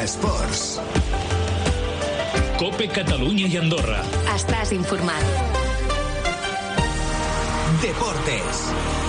Esports. COPE Catalunya i Andorra. Estàs informat. Deportes.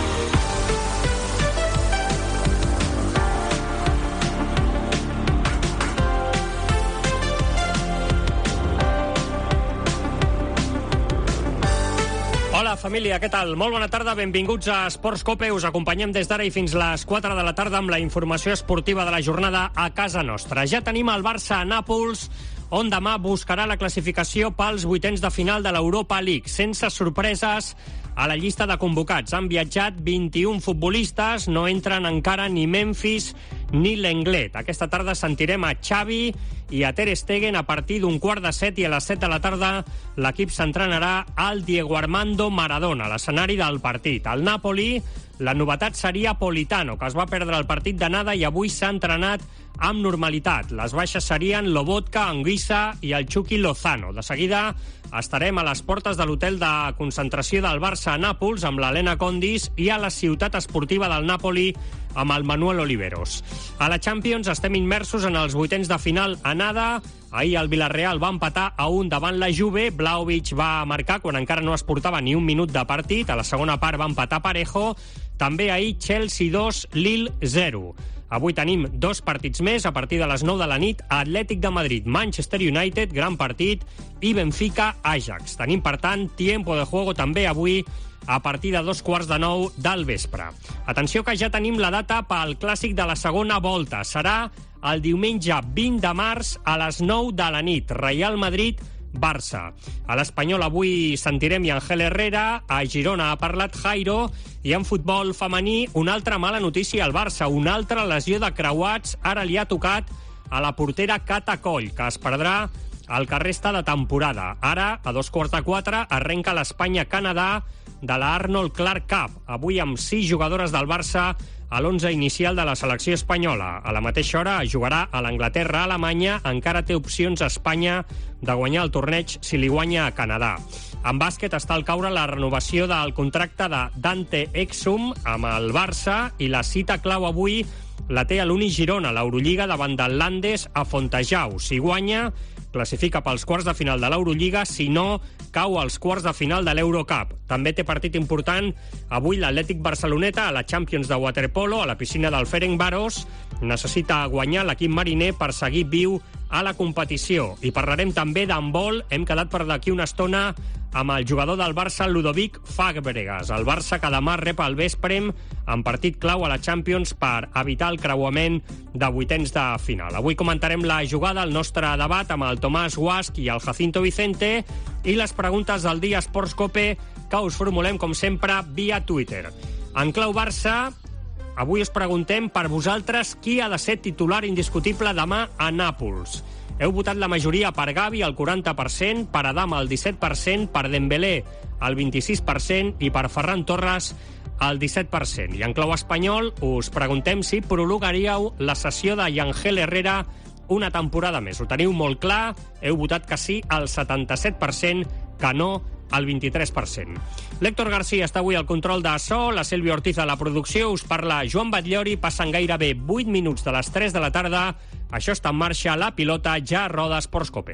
Hola, família, què tal? Molt bona tarda, benvinguts a Esports COPE. Us acompanyem des d'ara i fins les 4 de la tarda amb la informació esportiva de la jornada a casa nostra. Ja tenim el Barça a Nàpols, on demà buscarà la classificació pels vuitens de final de l'Europa League. Sense sorpreses a la llista de convocats. Han viatjat 21 futbolistes, no entren encara ni Memphis ni Lenglet. Aquesta tarda sentirem a Xavi i a Ter Stegen a partir d'un 6:45 i a les 7 de la tarda l'equip s'entrenarà al Diego Armando Maradona, l'escenari del partit. Al Napoli, la novetat seria Politano, que es va perdre el partit d'anada i avui s'ha entrenat amb normalitat. Les baixes serien Lobotka, Anguissa i el Chucky Lozano. De seguida estarem a les portes de l'hotel de concentració del Barça a Nàpols amb l'Helena Condis i a la ciutat esportiva del Napoli amb el Manuel Oliveros. A la Champions estem immersos en els vuitens de final anada. Ahir el Villarreal va empatar a 1 davant la Juve. Vlahovic va marcar quan encara no es portava ni un minut de partit. A la segona part va empatar Parejo. També ahir Chelsea 2, Lille 0. Avui tenim dos partits més a partir de les 9 de la nit. Atlètic de Madrid, Manchester United, gran partit, i Benfica, Ajax. Tenim, per tant, tiempo de juego també avui a partir de 8:45 del vespre. Atenció que ja tenim la data pel clàssic de la segona volta. Serà el diumenge 20 de març a les 9 de la nit. Real Madrid-Barça. A l'Espanyol avui sentirem Ángel Herrera, a Girona ha parlat Jairo, i en futbol femení una altra mala notícia al Barça, una altra lesió de creuats. Ara li ha tocat a la portera Cata Coll, que es perdrà el que resta de temporada. Ara, a 3:45, arrenca l'Espanya-Canadà de la Arnold Clark Cup. Avui amb 6 jugadores del Barça a l'11 inicial de la selecció espanyola. A la mateixa hora jugarà a l'Anglaterra-Alemanya. Encara té opcions a Espanya de guanyar el torneig si li guanya a Canadà. En bàsquet està al caure la renovació del contracte de Dante Exum amb el Barça i la cita clau avui la té a l'Uni Girona, l'Eurolliga, davant del Landes a Fontejau. Si guanya, classifica pels quarts de final de l'Eurolliga, si no, cau als quarts de final de l'Eurocup. També té partit important avui l'Atlètic Barceloneta a la Champions de waterpolo a la piscina del Ferencváros. Necessita guanyar l'equip mariner per seguir viu a la competició. I parlarem també d'handbol. Hem quedat per d'aquí una estona amb el jugador del Barça, Ludovic Fàbregas. El Barça que demà rep el Vesprem en partit clau a la Champions per evitar el creuament de vuitens de final. Avui comentarem la jugada, el nostre debat amb el Tomàs Guasch i el Jacinto Vicente i les preguntes del dia Esports COPE que us formulem, com sempre, via Twitter. En clau Barça, avui us preguntem per vosaltres qui ha de ser titular indiscutible demà a Nàpols. Heu votat la majoria per Gavi, el 40%, per Adama, el 17%, per Dembélé, el 26%, i per Ferran Torres, el 17%. I en clau espanyol us preguntem si prolongaríeu la cessió de Ángel Herrera una temporada més. Ho teniu molt clar, heu votat que sí al 77%, que no al 23%. L'Héctor García està avui al control de so, la Sílvia Ortiz a la producció, us parla Joan Batllori. Passen gairebé 8 minuts de les 3 de la tarda. Això està en marxa, la pilota ja roda Esports COPE.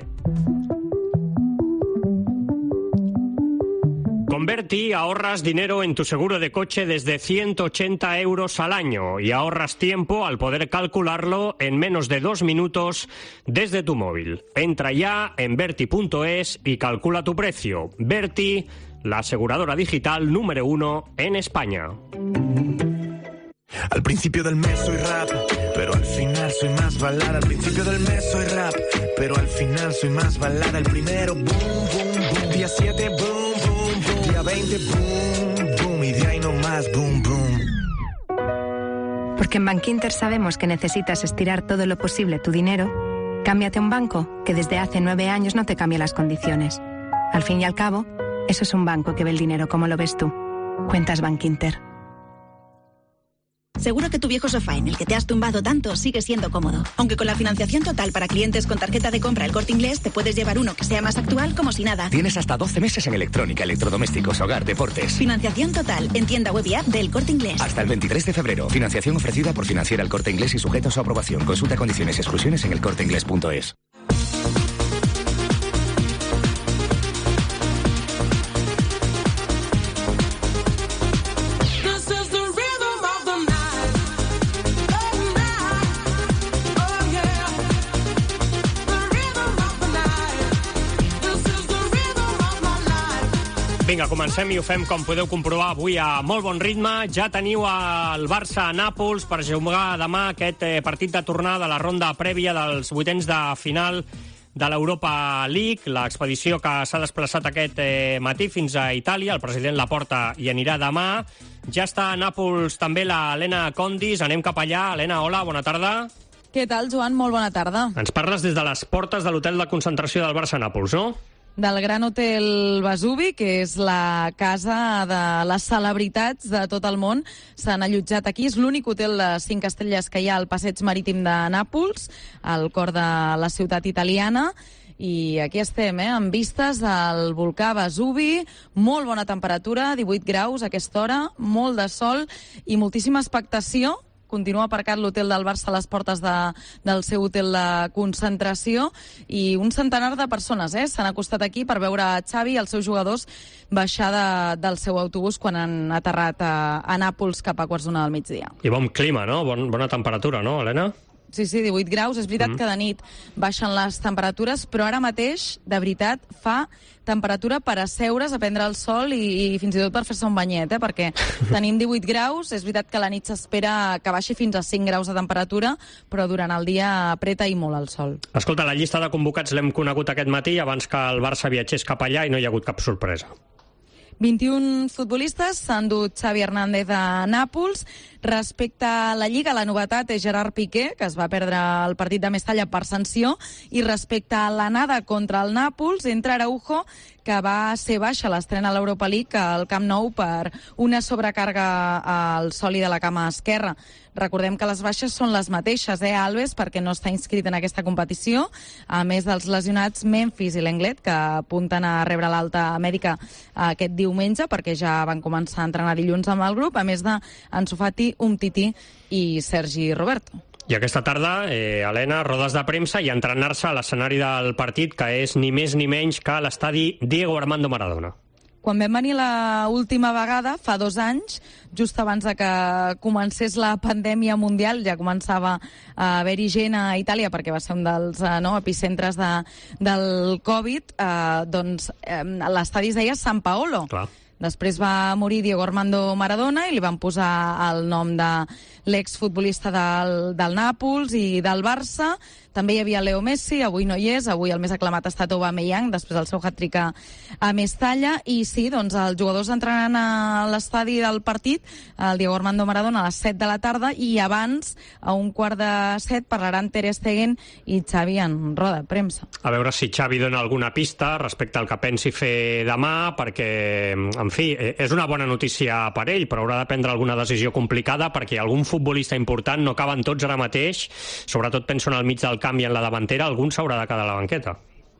Con Berti ahorras dinero en tu seguro de coche desde 180 euros al año y ahorras tiempo al poder calcularlo en menos de 2 minutos desde tu móvil. Entra ya en Berti.es y calcula tu precio. Berti, la aseguradora digital número 1 en España. Al principio del mes soy rap, pero al final soy más balada. Al principio del mes soy rap, pero al final soy más balada. El primero, boom, boom, boom. Día 7, boom, boom, boom. Día 20, boom, boom. Y de ahí no más, boom, boom. Porque en Bankinter sabemos que necesitas estirar todo lo posible tu dinero. Cámbiate a un banco que desde hace 9 años no te cambia las condiciones. Al fin y al cabo, eso es un banco que ve el dinero como lo ves tú. Cuentas Bankinter. Seguro que tu viejo sofá en el que te has tumbado tanto sigue siendo cómodo. Aunque con la financiación total para clientes con tarjeta de compra El Corte Inglés te puedes llevar uno que sea más actual como si nada. Tienes hasta 12 meses en electrónica, electrodomésticos, hogar, deportes. Financiación total en tienda web y app del Corte Inglés. Hasta el 23 de febrero. Financiación ofrecida por Financiera El Corte Inglés y sujeta a su aprobación. Consulta condiciones y exclusiones en elcorteinglés.es. Vinga, comencem i ho fem, com podeu comprovar, avui a molt bon ritme. Ja teniu el Barça a Nàpols per jugar demà aquest partit de tornada de la ronda prèvia dels vuitens de final de l'Europa League, l'expedició que s'ha desplaçat aquest matí fins a Itàlia. El president Laporta hi anirà demà. Ja està a Nàpols també l'Helena Condis. Anem cap allà. Helena, hola, bona tarda. Què tal, Joan? Molt bona tarda. Ens parles des de les portes de l'hotel de concentració del Barça a Nàpols, no? Del Gran Hotel Vesuvi, que és la casa de les celebritats de tot el món. S'han allotjat aquí. És l'únic hotel de 5 estrelles que hi ha al passeig marítim de Nàpols, al cor de la ciutat italiana. I aquí estem, amb vistes al volcà Vesuvi, molt bona temperatura, 18 graus a aquesta hora, molt de sol i moltíssima expectació. Continua aparcat l'hotel del Barça a les portes del seu hotel de concentració i un centenar de persones s'han acostat aquí per veure Xavi i els seus jugadors baixar del seu autobús quan han aterrat a Nàpols cap a 1:15 del migdia. I bon clima, no? Bona temperatura, no, Helena? Sí, 18 graus. És veritat que de nit baixen les temperatures, però ara mateix, de veritat, fa temperatura per asseure's a prendre el sol i fins i tot per fer-se un banyet, perquè tenim 18 graus. És veritat que a la nit s'espera que baixi fins a 5 graus de temperatura, però durant el dia apreta i molt el sol. Escolta, la llista de convocats l'hem conegut aquest matí abans que el Barça viatgés cap allà i no hi ha hagut cap sorpresa. 21 futbolistes s'han dut Xavi Hernández a Nàpols. Respecte a la Lliga, la novetat és Gerard Piqué, que es va perdre el partit de Mestalla per sanció, i respecte a l'anada contra el Nàpols, entra Araujo, que va ser baixa a l'estrena a l'Europa League al Camp Nou per una sobrecàrrega al soli de la cama esquerra. Recordem que les baixes són les mateixes, Alves, perquè no està inscrit en aquesta competició, a més dels lesionats Memphis i Lenglet, que apunten a rebre l'alta mèdica aquest diumenge, perquè ja van començar a entrenar dilluns amb el grup, a més d'Ansu Fati, Umtiti i Sergi Roberto. I aquesta tarda, Helena, rodes de premsa i entrenar-se a l'escenari del partit, que és ni més ni menys que l'estadi Diego Armando Maradona. Quan vam venir l'última vegada, fa 2 anys, just abans de que comencés la pandèmia mundial, ja començava a haver-hi gent a Itàlia, perquè va ser un dels epicentres del Covid, doncs l'estadi es deia San Paolo. Clar. Després va morir Diego Armando Maradona i li van posar el nom de l'exfutbolista del Nàpols i del Barça. També hi havia Leo Messi, avui no hi és, avui el més aclamat ha estat Aubameyang, després del seu hat-trick a Mestalla, i sí, doncs els jugadors entraran a l'estadi del partit, el Diego Armando Maradona, a les 7 de la tarda, i abans, a 6:45, parlaran Ter Stegen i Xavi en roda de premsa. A veure si Xavi dona alguna pista respecte al que pensi fer demà, perquè, en fi, és una bona notícia per ell, però haurà de prendre alguna decisió complicada, perquè algun futbolista important no caben tots ara mateix, sobretot penso en el mig del camp i en la davantera, algun s'haurà de quedar a la banqueta.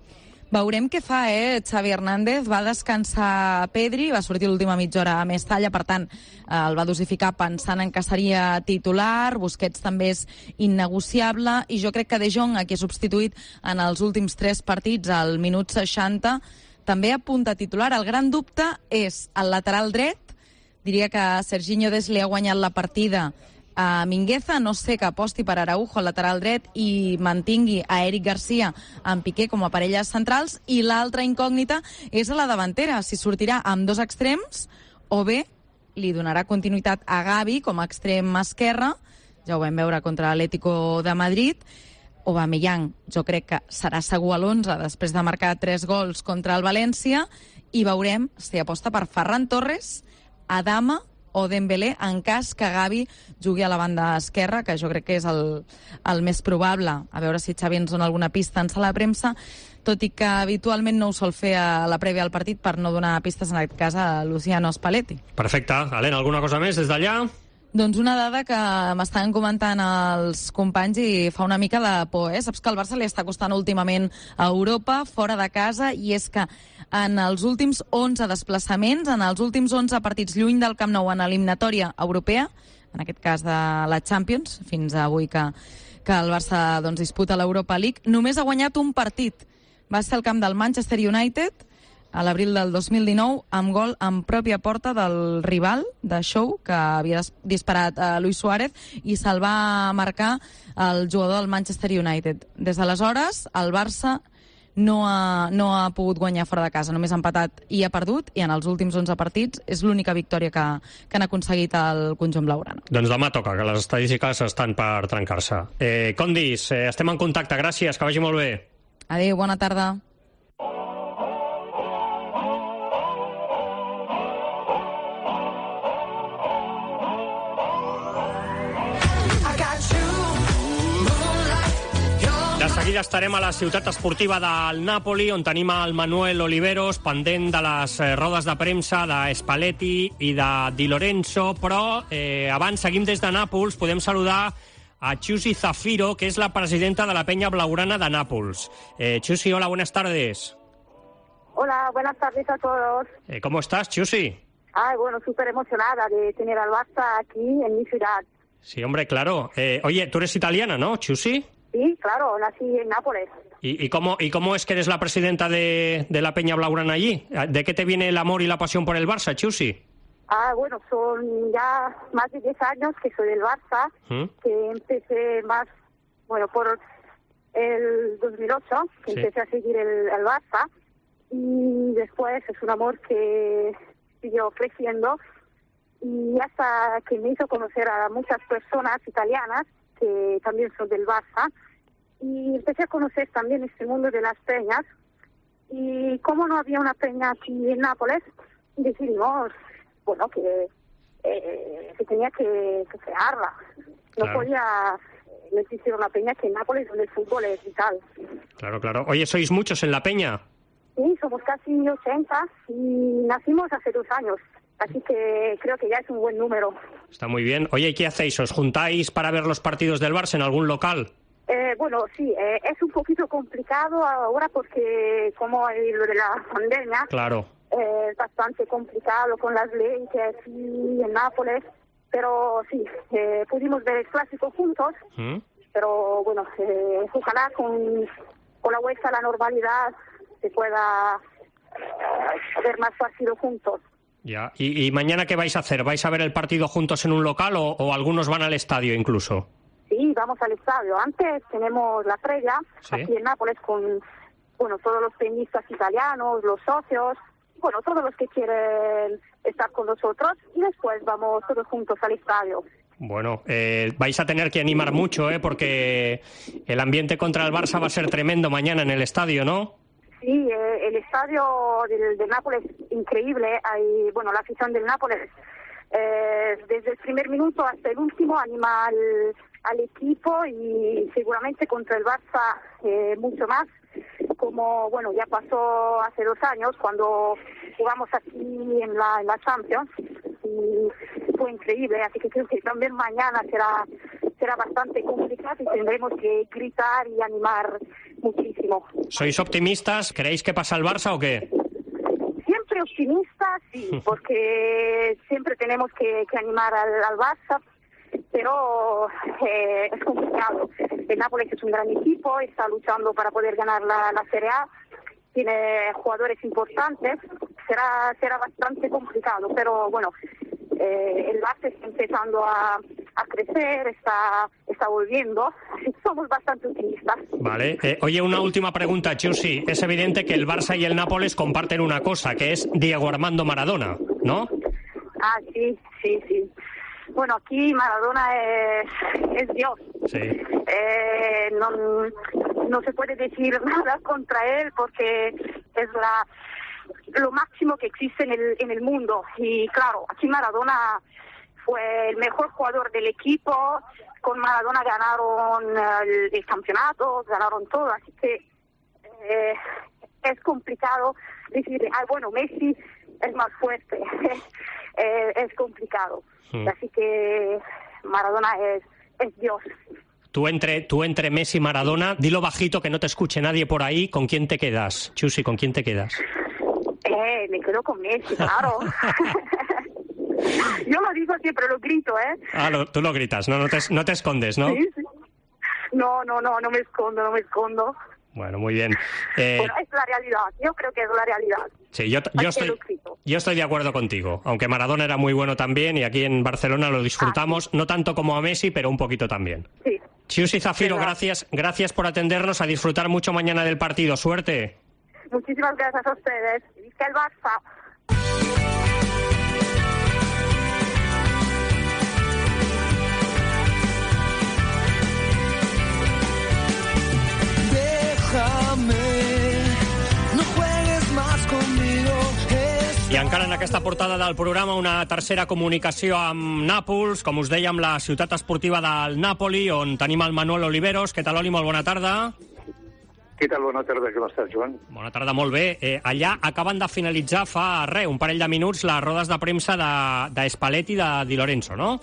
Veurem què fa, Xavi Hernández. Va descansar Pedri, va sortir l'última mitja hora a Mestalla, per tant, el va dosificar pensant en que seria titular. Busquets també és innegociable, i jo crec que De Jong, a qui ha substituït en els últims 3 partits, al minut 60, també apunta titular. El gran dubte és el lateral dret. Diria que Serginho Dest li ha guanyat la partida a Mingueza. No sé que aposti per Araujo al lateral dret i mantingui a Eric Garcia amb Piqué com a parelles centrals, i l'altra incògnita és a la davantera, si sortirà amb 2 extrems o bé li donarà continuïtat a Gavi com a extrem esquerre. Ja ho vam veure contra l'Atlético de Madrid. Aubameyang jo crec que serà segur a l'11 després de marcar 3 gols contra el València, i veurem si aposta per Ferran Torres, Adama o Dembélé, en cas que Gavi jugui a la banda esquerra, que jo crec que és el més probable. A veure si Xavi ens dona alguna pista en sala de premsa, tot i que habitualment no ho sol fer a la prèvia al partit per no donar pistes, en aquest cas, a Luciano Spalletti. Perfecte. Helena, alguna cosa més des d'allà? Doncs una dada que m'estaven comentant els companys i fa una mica de por, Saps que al Barça li està costant últimament a Europa, fora de casa, i és que en els últims 11 desplaçaments, en els últims 11 partits lluny del Camp Nou en eliminatòria europea, en aquest cas de la Champions, fins avui que el Barça disputa l'Europa League, només ha guanyat un partit. Va ser al camp del Manchester United a l'abril del 2019, amb gol en pròpia porta del rival de Shaw, que havia disparat a Luis Suárez, i se'l va marcar el jugador del Manchester United. Des d'aleshores, el Barça no ha pogut guanyar fora de casa, només ha empatat i ha perdut, i en els últims 11 partits és l'única victòria que han aconseguit el conjunt blaugrana. Doncs demà toca, que les estadístiques estan per trencar-se. Condis, estem en contacte, gràcies, que vagi molt bé. Adéu, bona tarda. De seguida estarem a la ciutat esportiva del Napoli, on tenim el Manuel Oliveros, pendent de les rodes de premsa de Spalletti i de Di Lorenzo, però abans seguim des de Nàpols, podem saludar a Chusi Zafiro, que es la presidenta de la Peña Blaugrana de Nápoles. Chusi, hola, buenas tardes. Hola, buenas tardes a todos. ¿Cómo estás, Chusi? Bueno, súper emocionada de tener al Barça aquí en mi ciudad. Sí, hombre, claro. Oye, tú eres italiana, ¿no, Chusi? Sí, claro, nací en Nápoles. ¿Y cómo es que eres la presidenta de la Peña Blaugrana allí? ¿De qué te viene el amor y la pasión por el Barça, Chusi? Bueno, son ya más de 10 años que soy del Barça, que empecé más, por el 2008, que sí, empecé a seguir el Barça, y después es un amor que siguió creciendo, y hasta que me hizo conocer a muchas personas italianas que también son del Barça, y empecé a conocer también este mundo de las peñas, y como no había una peña aquí en Nápoles, decidimos que se tenía que crearla. No existir una peña que en Nápoles, donde el fútbol es vital. Claro. Oye, ¿sois muchos en la peña? Sí, somos casi 80 y nacimos hace 2 años. Así que creo que ya es un buen número. Está muy bien. Oye, ¿y qué hacéis? ¿Os juntáis para ver los partidos del Barça en algún local? Sí, es un poquito complicado ahora porque como hay lo de la pandemia, claro, es bastante complicado con las leyes aquí en Nápoles, pero sí, pudimos ver el clásico juntos, pero ojalá con la vuelta a la normalidad se pueda ver más partidos juntos. Ya. ¿Y mañana qué vais a hacer? ¿Vais a ver el partido juntos en un local o algunos van al estadio incluso? Sí, vamos al estadio. Antes tenemos la previa, ¿sí?, aquí en Nápoles con todos los tenistas italianos, los socios, todos los que quieren estar con nosotros, y después vamos todos juntos al estadio. Bueno, vais a tener que animar mucho, porque el ambiente contra el Barça va a ser tremendo mañana en el estadio, ¿no? Sí, el estadio del Nápoles increíble. La afición del Nápoles desde el primer minuto hasta el último anima al equipo, y seguramente contra el Barça mucho más, como ya pasó hace 2 años cuando jugamos aquí en la Champions, y fue increíble. Así que creo que también mañana será bastante complicado y tendremos que gritar y animar muchísimo. ¿Sois optimistas? ¿Creéis que pasa el Barça o qué? Siempre optimistas, sí, porque siempre tenemos que animar al Barça, pero es complicado. El Nápoles es un gran equipo, está luchando para poder ganar la Serie A, tiene jugadores importantes, será bastante complicado, pero el Barça está empezando a crecer, está volviendo, somos bastante optimistas. Vale. Oye, una última pregunta, Chusi. Es evidente que el Barça y el Nápoles comparten una cosa, que es Diego Armando Maradona, ¿no? Sí. Aquí Maradona es Dios. Sí. No se puede decir nada contra él porque es lo máximo que existe en el mundo. Y claro, aquí Maradona fue el mejor jugador del equipo. Con Maradona ganaron el campeonato, ganaron todo. Así que es complicado decir, Messi es más fuerte. es complicado. Así que Maradona es Dios. Tú entre Messi y Maradona, dilo bajito que no te escuche nadie por ahí, ¿con quién te quedas? Chusi, ¿con quién te quedas? Me quedo con Messi, claro. Yo lo digo siempre, lo grito, Tú lo gritas, no te escondes, ¿no? Sí. No me escondo. Bueno, muy bien. Bueno, es la realidad, yo creo que es la realidad. Sí, yo estoy de acuerdo contigo, aunque Maradona era muy bueno también y aquí en Barcelona lo disfrutamos, no tanto como a Messi, pero un poquito también. Sí. Chiusi Zafiro, gracias por atendernos, a disfrutar mucho mañana del partido. Suerte. Muchísimas gracias a ustedes. ¡Visca el Barça! No juegues más conmigo. I encara en aquesta portada del programa una tercera comunicació amb Nàpols, com us deia, amb la ciutat esportiva del Nàpoli, on tenim el Manuel Oliveros. Què tal, Oli? Molt bona tarda. Què tal? Bona tarda, com estàs, Joan? Bona tarda, molt bé. Allà acaben de finalitzar fa un parell de minuts les rodes de premsa de Spalletti i de Di Lorenzo, no?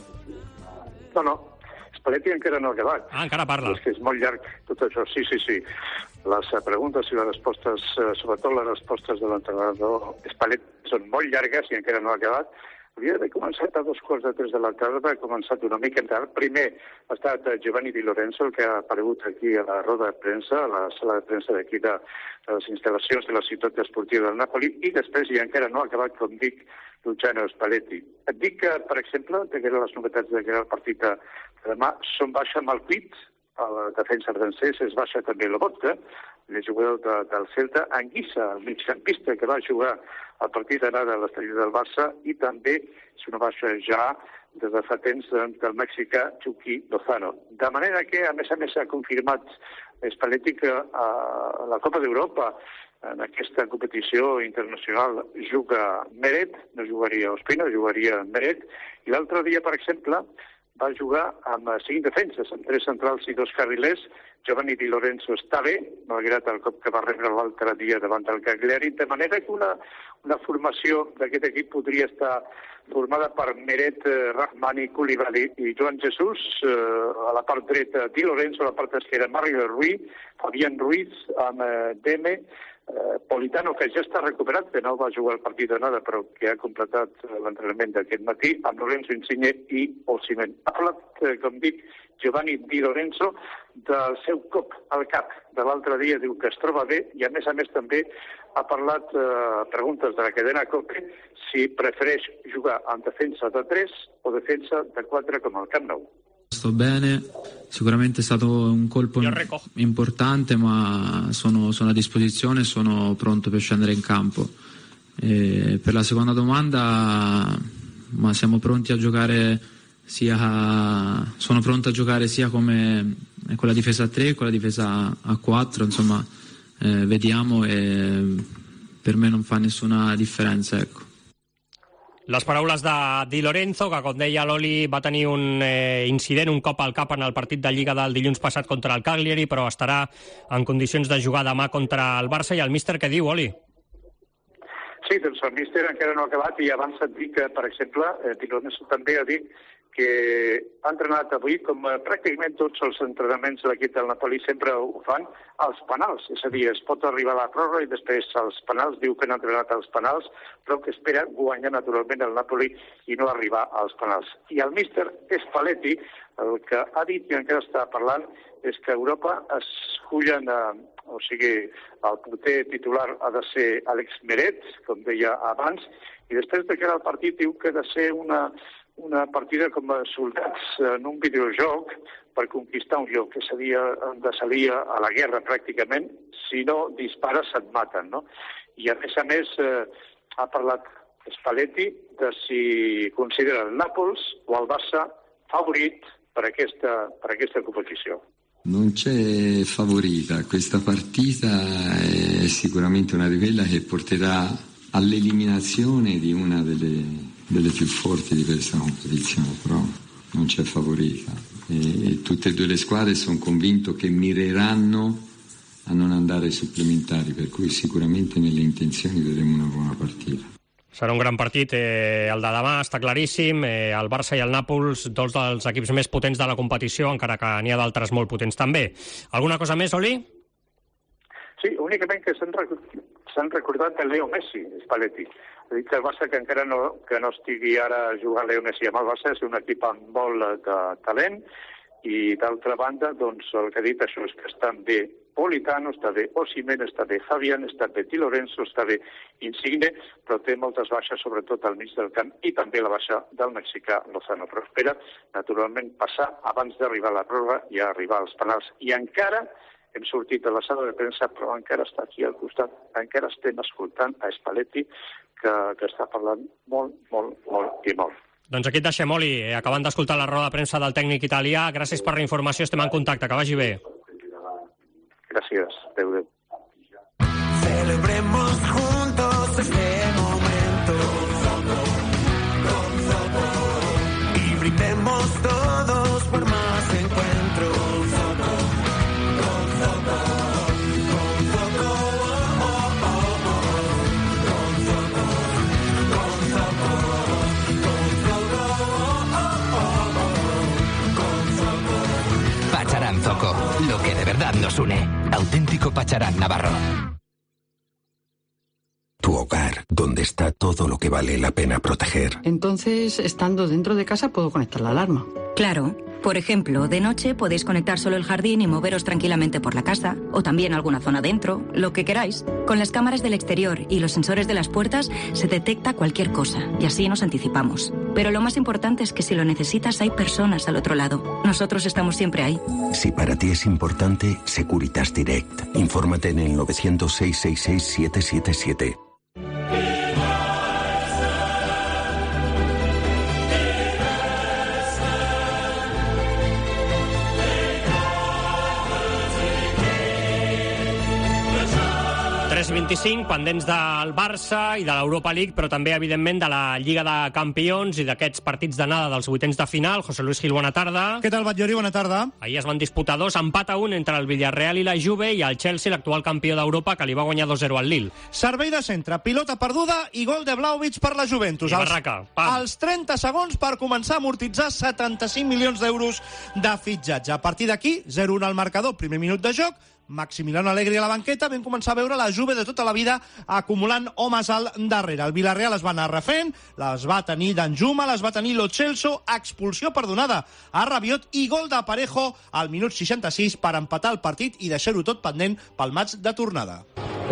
No. Spalletti encara no ha acabat. Encara parla. És que és molt llarg tot això, sí. Les preguntes i les respostes, sobretot les respostes de l'entrenador Spalletti, són molt llargues i encara no ha acabat. Hauria d'haver començat a 2:45 de la tarda, ha començat una mica tard. Primer ha estat Giovanni Di Lorenzo, el que ha aparegut aquí a la roda de premsa, a la sala de premsa d'aquí de les instal·lacions de la ciutat esportiva del Nàpoli, i després, i encara no ha acabat, com dic, Luciano Spalletti. Et dic que, per exemple, que eren les novetats d'aquest partit de demà, són baixa Malcuit, el defensa francès, es baixa també Lobotka, el jugador del Celta, Anguissa, el migcampista que va jugar el partit d'anada a l'estadi del Barça, i també és una baixa ja des de fa temps del mexicà Chucky Lozano. De manera que, a més, ha confirmat Spalletti que a la Copa d'Europa, en aquesta competició internacional, juga Meret, no jugaria Ospina, jugaria Meret, i l'altre dia, per exemple, va jugar amb 5 defenses, amb 3 centrals i 2 carrilers. Giovanni Di Lorenzo està bé, malgrat el cop que va rebre l'altre dia davant del Cagliari, de manera que una formació d'aquest equip podria estar formada per Meret, Rahmani, Koulibaly i Joan Jesús, a la part dreta Di Lorenzo, a la part esquerra Mario Rui, Fabián Ruiz amb Deme, Politano, que ja està recuperat, que no va jugar el partit d'anada, però que ha completat l'entrenament d'aquest matí, amb Lorenzo Insigne i Osimhen. Ha parlat, com dic, Giovanni Di Lorenzo del seu cop al cap de l'altre dia, diu que es troba bé, i a més també ha parlat, preguntes de la cadena COPE, si prefereix jugar en defensa de 3 o defensa de 4 com al Camp Nou. Sto bene, sicuramente è stato un colpo importante, ma sono a disposizione, sono pronto per scendere in campo. Per la seconda domanda, ma siamo pronti a giocare sono pronto a giocare sia come con la difesa a 3 che con la difesa a 4, insomma vediamo, e per me non fa nessuna differenza, ecco. Les paraules de Di Lorenzo, que, com deia l'Oli, va tenir un incident, un cop al cap en el partit de Lliga del dilluns passat contra el Cagliari, però estarà en condicions de jugar demà contra el Barça. I el míster què diu, Oli? Sí, doncs el míster encara no ha acabat, i abans et dic que, per exemple, Di Lorenzo també ha dit que ha entrenat avui, com pràcticament tots els entrenaments de l'equip del Napoli sempre ho fan, als penals. És a dir, es pot arribar a la pròrroga i després als penals, diu que han entrenat als penals, però que espera guanyar naturalment el Napoli i no arribar als penals. I el míster Spalletti, el que ha dit i encara està parlant, és que a Europa escullen, o sigui, el porter titular ha de ser Alex Meret, com deia abans, i després de cara al partit diu que ha de ser una partida com a soldats en un videojoc per conquistar un lloc, és a dir, han de salir a la guerra pràcticament, si no dispares et maten, no? I a més ha parlat Spalletti de si considera el Nàpols o el Barça favorit per aquesta competició. Non c'è favorita, questa partita è sicuramente una di quelle che porterà all'eliminazione di una delle più forti di questa competizione, però non c'è favorita e tutte e due le squadre sono convinto che mireranno a non andare ai supplementari, per cui sicuramente nelle intenzioni vedremo una buona partita. Serà un gran partit, el de demà, està claríssim. El Barça i el Nàpols, dos dels equips més potents de la competició, encara que n'hi ha d'altres molt potents també. Alguna cosa més, Oli? Sí, únicament que s'han recordat de Leo Messi, Spalletti. Ha dit que el Barça, que encara no estigui ara jugant Leo Messi amb el Barça, és un equip amb molt de talent, i d'altra banda, doncs, el que ha dit això és que estan bé Politano, està bé Osimhen, està bé Fabián, està bé Di Lorenzo, està bé Insigne, però té moltes baixes, sobretot al mig del camp, i també la baixa del mexicà Lozano. Però espera, naturalment, passar abans d'arribar a la pròrroga i arribar als penals. I encara hem sortit de la sala de premsa, però encara està aquí al costat, encara estem escoltant a Spalletti, que està parlant molt, molt, molt i molt. Doncs aquí et deixem, Oli, acabant d'escoltar la roda de premsa del tècnic italià. Gràcies per la informació, estem en contacte, que vagi bé. Gracias, Adeu. Celebremos juntos este momento y brindemos todos por más encuentros. Pacharán Zoco, lo que de verdad nos une. Auténtico Pacharán Navarro. Tu hogar, donde está todo lo que vale la pena proteger. Entonces, estando dentro de casa, puedo conectar la alarma. Claro. Por ejemplo, de noche podéis conectar solo el jardín y moveros tranquilamente por la casa, o también alguna zona dentro, lo que queráis. Con las cámaras del exterior y los sensores de las puertas se detecta cualquier cosa, y así nos anticipamos. Pero lo más importante es que si lo necesitas hay personas al otro lado. Nosotros estamos siempre ahí. Si para ti es importante, Securitas Direct. Infórmate en el 900-666-777. Pendents del Barça i de l'Europa League, però també, evidentment, de la Lliga de Campions i d'aquests partits d'anada dels vuitens de final. José Luis Gil, bona tarda. Què tal, Batllori? Bona tarda. Ahir es van disputar dos, empat a un entre el Villarreal i la Juve, i el Chelsea, l'actual campió d'Europa, que li va guanyar 2-0 al Lille. Servei de centre, pilota perduda i gol de Vlahovic per la Juventus. I barraca. Els 30 segons per començar a amortitzar 75 milions d'euros de fitxatge. A partir d'aquí, 0-1 al marcador, primer minut de joc, Maximiliano Allegri a la banqueta, vam començar a veure la Juve de tota la vida acumulant homes al darrere. El Villarreal es va anar refent, les va tenir Danjuma, les va tenir Lo Celso, expulsió perdonada a Rabiot i gol de Parejo al minut 66 per empatar el partit i deixar-ho tot pendent pel match de tornada.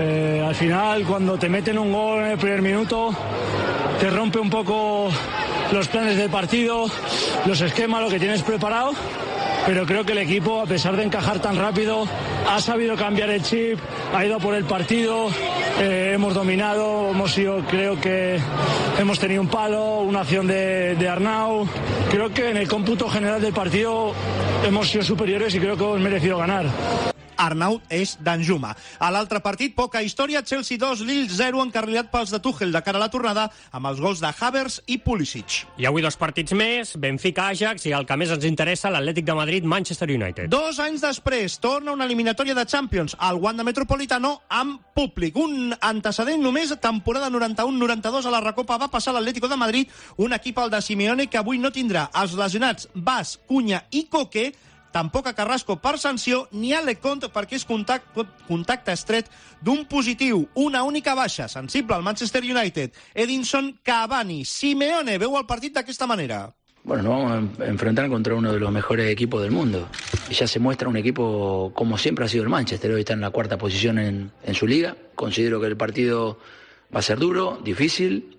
Al final, cuando te meten un gol en el primer minuto, te rompe un poco los planes del partido, los esquemas, lo que tienes preparado. Pero creo que el equipo, a pesar de encajar tan rápido, ha sabido cambiar el chip, ha ido por el partido, hemos dominado, creo que hemos tenido un palo, una acción de Arnau. Creo que en el cómputo general del partido hemos sido superiores y creo que hemos merecido ganar. Arnau és Danjuma. A l'altre partit, poca història, Chelsea 2, Lille 0, encarrilat pels de Tuchel de cara a la tornada, amb els gols de Havertz i Pulisic. I avui dos partits més, Benfica-Ajax i el que més ens interessa, l'Atlètic de Madrid-Manchester United. 2 anys després, torna una eliminatòria de Champions al Wanda Metropolitano amb públic. Un antecedent només, temporada 91-92 a la Recopa va passar l'Atlético de Madrid, un equip al de Simeone que avui no tindrà els lesionats Bas, Cunha i Coque, tampoc a Carrasco per sanció, ni a Lecomte perquè és contacte estret d'un positiu. Una única baixa, sensible al Manchester United. Edinson Cavani. Simeone veu el partit d'aquesta manera. Bueno, nos vamos a enfrentar contra uno de los mejores equipos del mundo. Y ya se muestra un equipo como siempre ha sido el Manchester. Hoy está en la cuarta posición en su liga. Considero que el partido va a ser duro, difícil,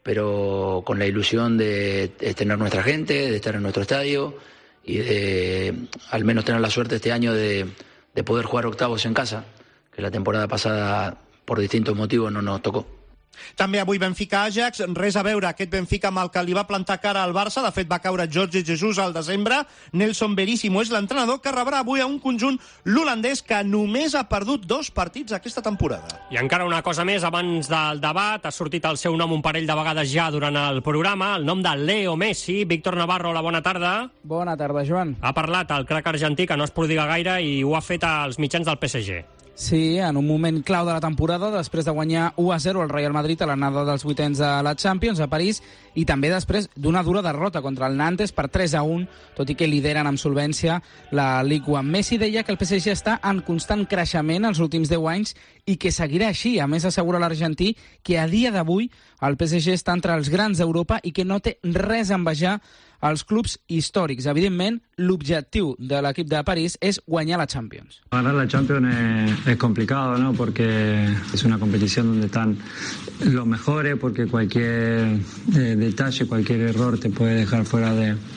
pero con la ilusión de tener nuestra gente, de estar en nuestro estadio y de al menos tener la suerte este año de poder jugar octavos en casa, que la temporada pasada por distintos motivos no nos tocó. També avui Benfica-Ajax, res a veure aquest Benfica amb el que li va plantar cara al Barça. De fet, va caure Jorge Jesus al desembre. Nelson Veríssimo és l'entrenador que rebrà avui a un conjunt l'holandès que només ha perdut 2 partits aquesta temporada. I encara una cosa més, abans del debat, ha sortit el seu nom un parell de vegades ja durant el programa, el nom de Leo Messi. Víctor Navarro, hola, bona tarda. Bona tarda, Joan. Ha parlat el crac argentí, que no es prodiga gaire, i ho ha fet als mitjans del PSG. Sí, en un moment clau de la temporada, després de guanyar 1-0 al Real Madrid a l'anada dels vuitens de la Champions a París, i també després d'una dura derrota contra el Nantes per 3-1, tot i que lideren amb solvència la Ligue 1. Messi deia que el PSG està en constant creixement els últims 10 anys i que seguirà així. A més, assegura l'argentí que a dia d'avui el PSG està entre els grans d'Europa i que no té res a envejar als clubs històrics. Evidentment, l'objectiu de l'equip de París és guanyar la Champions. Ganar la Champions es complicado, ¿no? Porque es una competición donde están los mejores, porque cualquier detalle, cualquier error te puede dejar fuera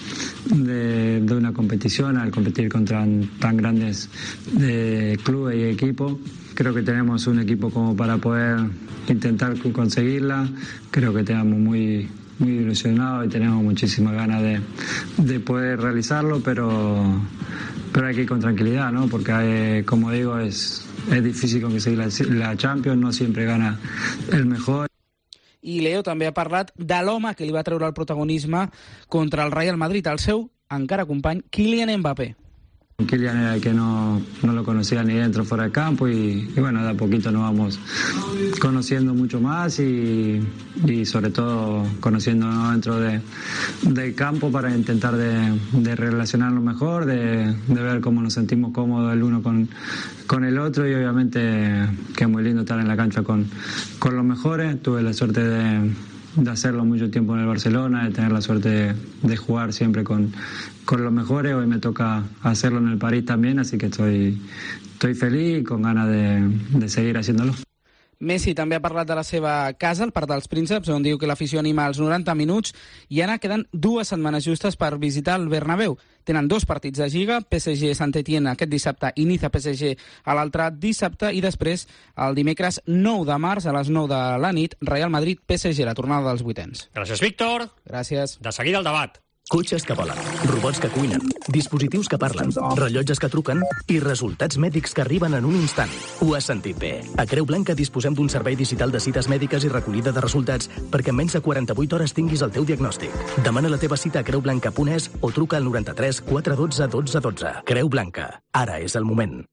de una competición al competir contra tan grandes clubes y equipos. Creo que tenemos un equipo como para poder intentar conseguirla. Creo que tenemos muy ilusionados y tenemos muchísimas ganas de poder realizarlo, pero hay que ir con tranquilidad, ¿no? Porque, como digo, es difícil conseguir la Champions, no siempre gana el mejor. I Leo també ha parlat de l'home que li va treure el protagonisme contra el Real Madrid, el seu encara company, Kylian Mbappé. Kylian era el que no lo conocía ni dentro fuera del campo y bueno, de a poquito nos vamos conociendo mucho más y sobre todo conociéndonos dentro del campo para intentar de relacionarnos mejor, de ver cómo nos sentimos cómodos el uno con el otro y obviamente que es muy lindo estar en la cancha con los mejores. Tuve la suerte de hacerlo mucho tiempo en el Barcelona, de tener la suerte de jugar siempre con los mejores. Hoy me toca hacerlo en el París también, así que estoy feliz y con ganas de seguir haciéndolo. Messi també ha parlat de la seva casa, el Parc dels Prínceps, on diu que l'afició anima als 90 minuts i ara queden 2 setmanes justes per visitar el Bernabéu. Tenen 2 partits de Lliga, PSG Saint-Étienne aquest dissabte i Niza PSG a l'altre dissabte, i després el dimecres 9 de març a les 9 de la nit, Real Madrid PSG, la tornada dels vuitens. Gràcies, Víctor. Gràcies. De seguida el debat. Cotxes que volen, robots que cuinen, dispositius que parlen, rellotges que truquen i resultats mèdics que arriben en un instant. Ho has sentit bé. A Creu Blanca disposem d'un servei digital de cites mèdiques i recollida de resultats perquè en menys de 48 hores tinguis el teu diagnòstic. Demana la teva cita a creublanca.es o truca al 93 412 12 12. Creu Blanca. Ara és el moment.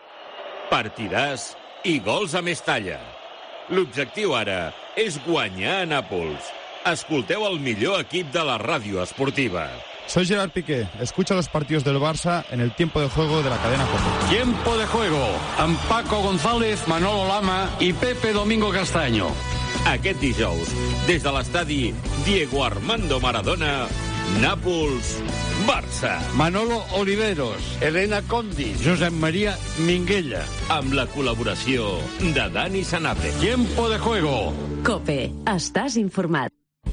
Partidàs i gols a Mestalla. L'objectiu ara és guanyar a Nàpols. Escolteu el millor equip de la ràdio esportiva. Soy Gerard Piqué. Escucha los partidos del Barça en el tiempo de juego de la cadena COPE. Tiempo de juego amb Paco González, Manolo Lama i Pepe Domingo Castaño. Aquest dijous, des de l'estadi Diego Armando Maradona, Nàpols, Barça. Manolo Oliveros, Elena Condi, Josep María Minguella. Amb la col·laboració de Dani Sanabria. Tiempo de juego. COPE. Estàs informat.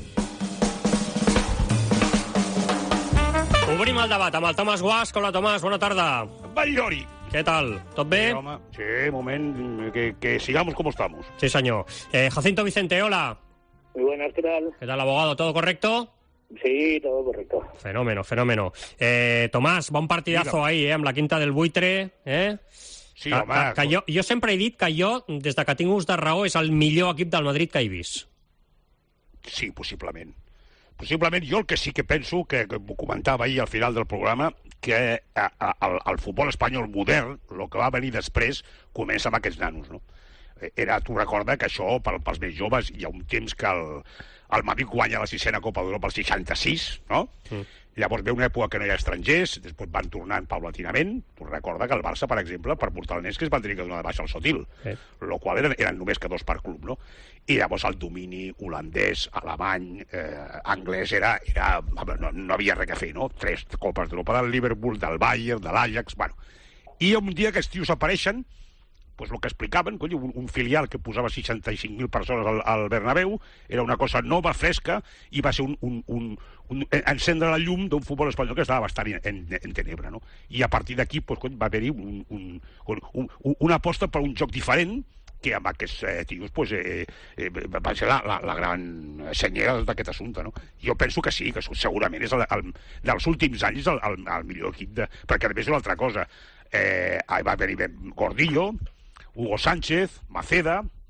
Obrim el debat amb el Tomàs Guasc. Hola, Tomàs, bona tarda. Batllori. ¿Qué tal? ¿Tot bé? Sí, home, sí, moment, que sigamos como estamos. Sí, señor. Jacinto Vicente, hola. Muy buenas, ¿qué tal? ¿Qué tal, abogado? ¿Todo correcto? Sí, todo correcto. Fenómeno, fenómeno. Tomàs, bon partidazo ahí, amb la quinta del Buitre. Sí, home. Jo sempre he dit que jo, des de que tinc ús de raó, és el millor equip del Madrid que he vist. Sí, possiblement. Possiblement, jo el que sí que penso, que ho comentava ahir al final del programa, que el futbol espanyol modern, el que va venir després, comença amb aquests nanos, no? Tu recorda que això, pels més joves, hi ha un temps que el Madrid guanya la 6a Copa d'Europa al 66, no? Llavors ve una època que no hi ha estrangers, després van tornant paulatinament. Tu recorda que el Barça, per exemple, per portar el Nesc es van tenir que donar de baixa al Sotil, el qual eren només que 2 per club, no? I llavors el domini holandès, alemany, anglès, no havia res a fer, no? 3 Copes d'Europa del Liverpool, del Bayern, de l'Ajax, bueno. I un dia aquests tios apareixen, pues el que explicaven, un filial que posava 65.000 persones al Bernabéu, era una cosa nova, fresca, i va ser encendre la llum d'un futbol espanyol que estava bastant en tenebra, no? I a partir d'aquí va haver-hi una aposta per un joc diferent, que amb aquests tios va ser la gran senyera d'aquest assumpte, no? Jo penso que sí, que segurament és dels últims anys el millor equip, perquè a més una altra cosa, va venir Gordillo, Hugo Sánchez, Maceda,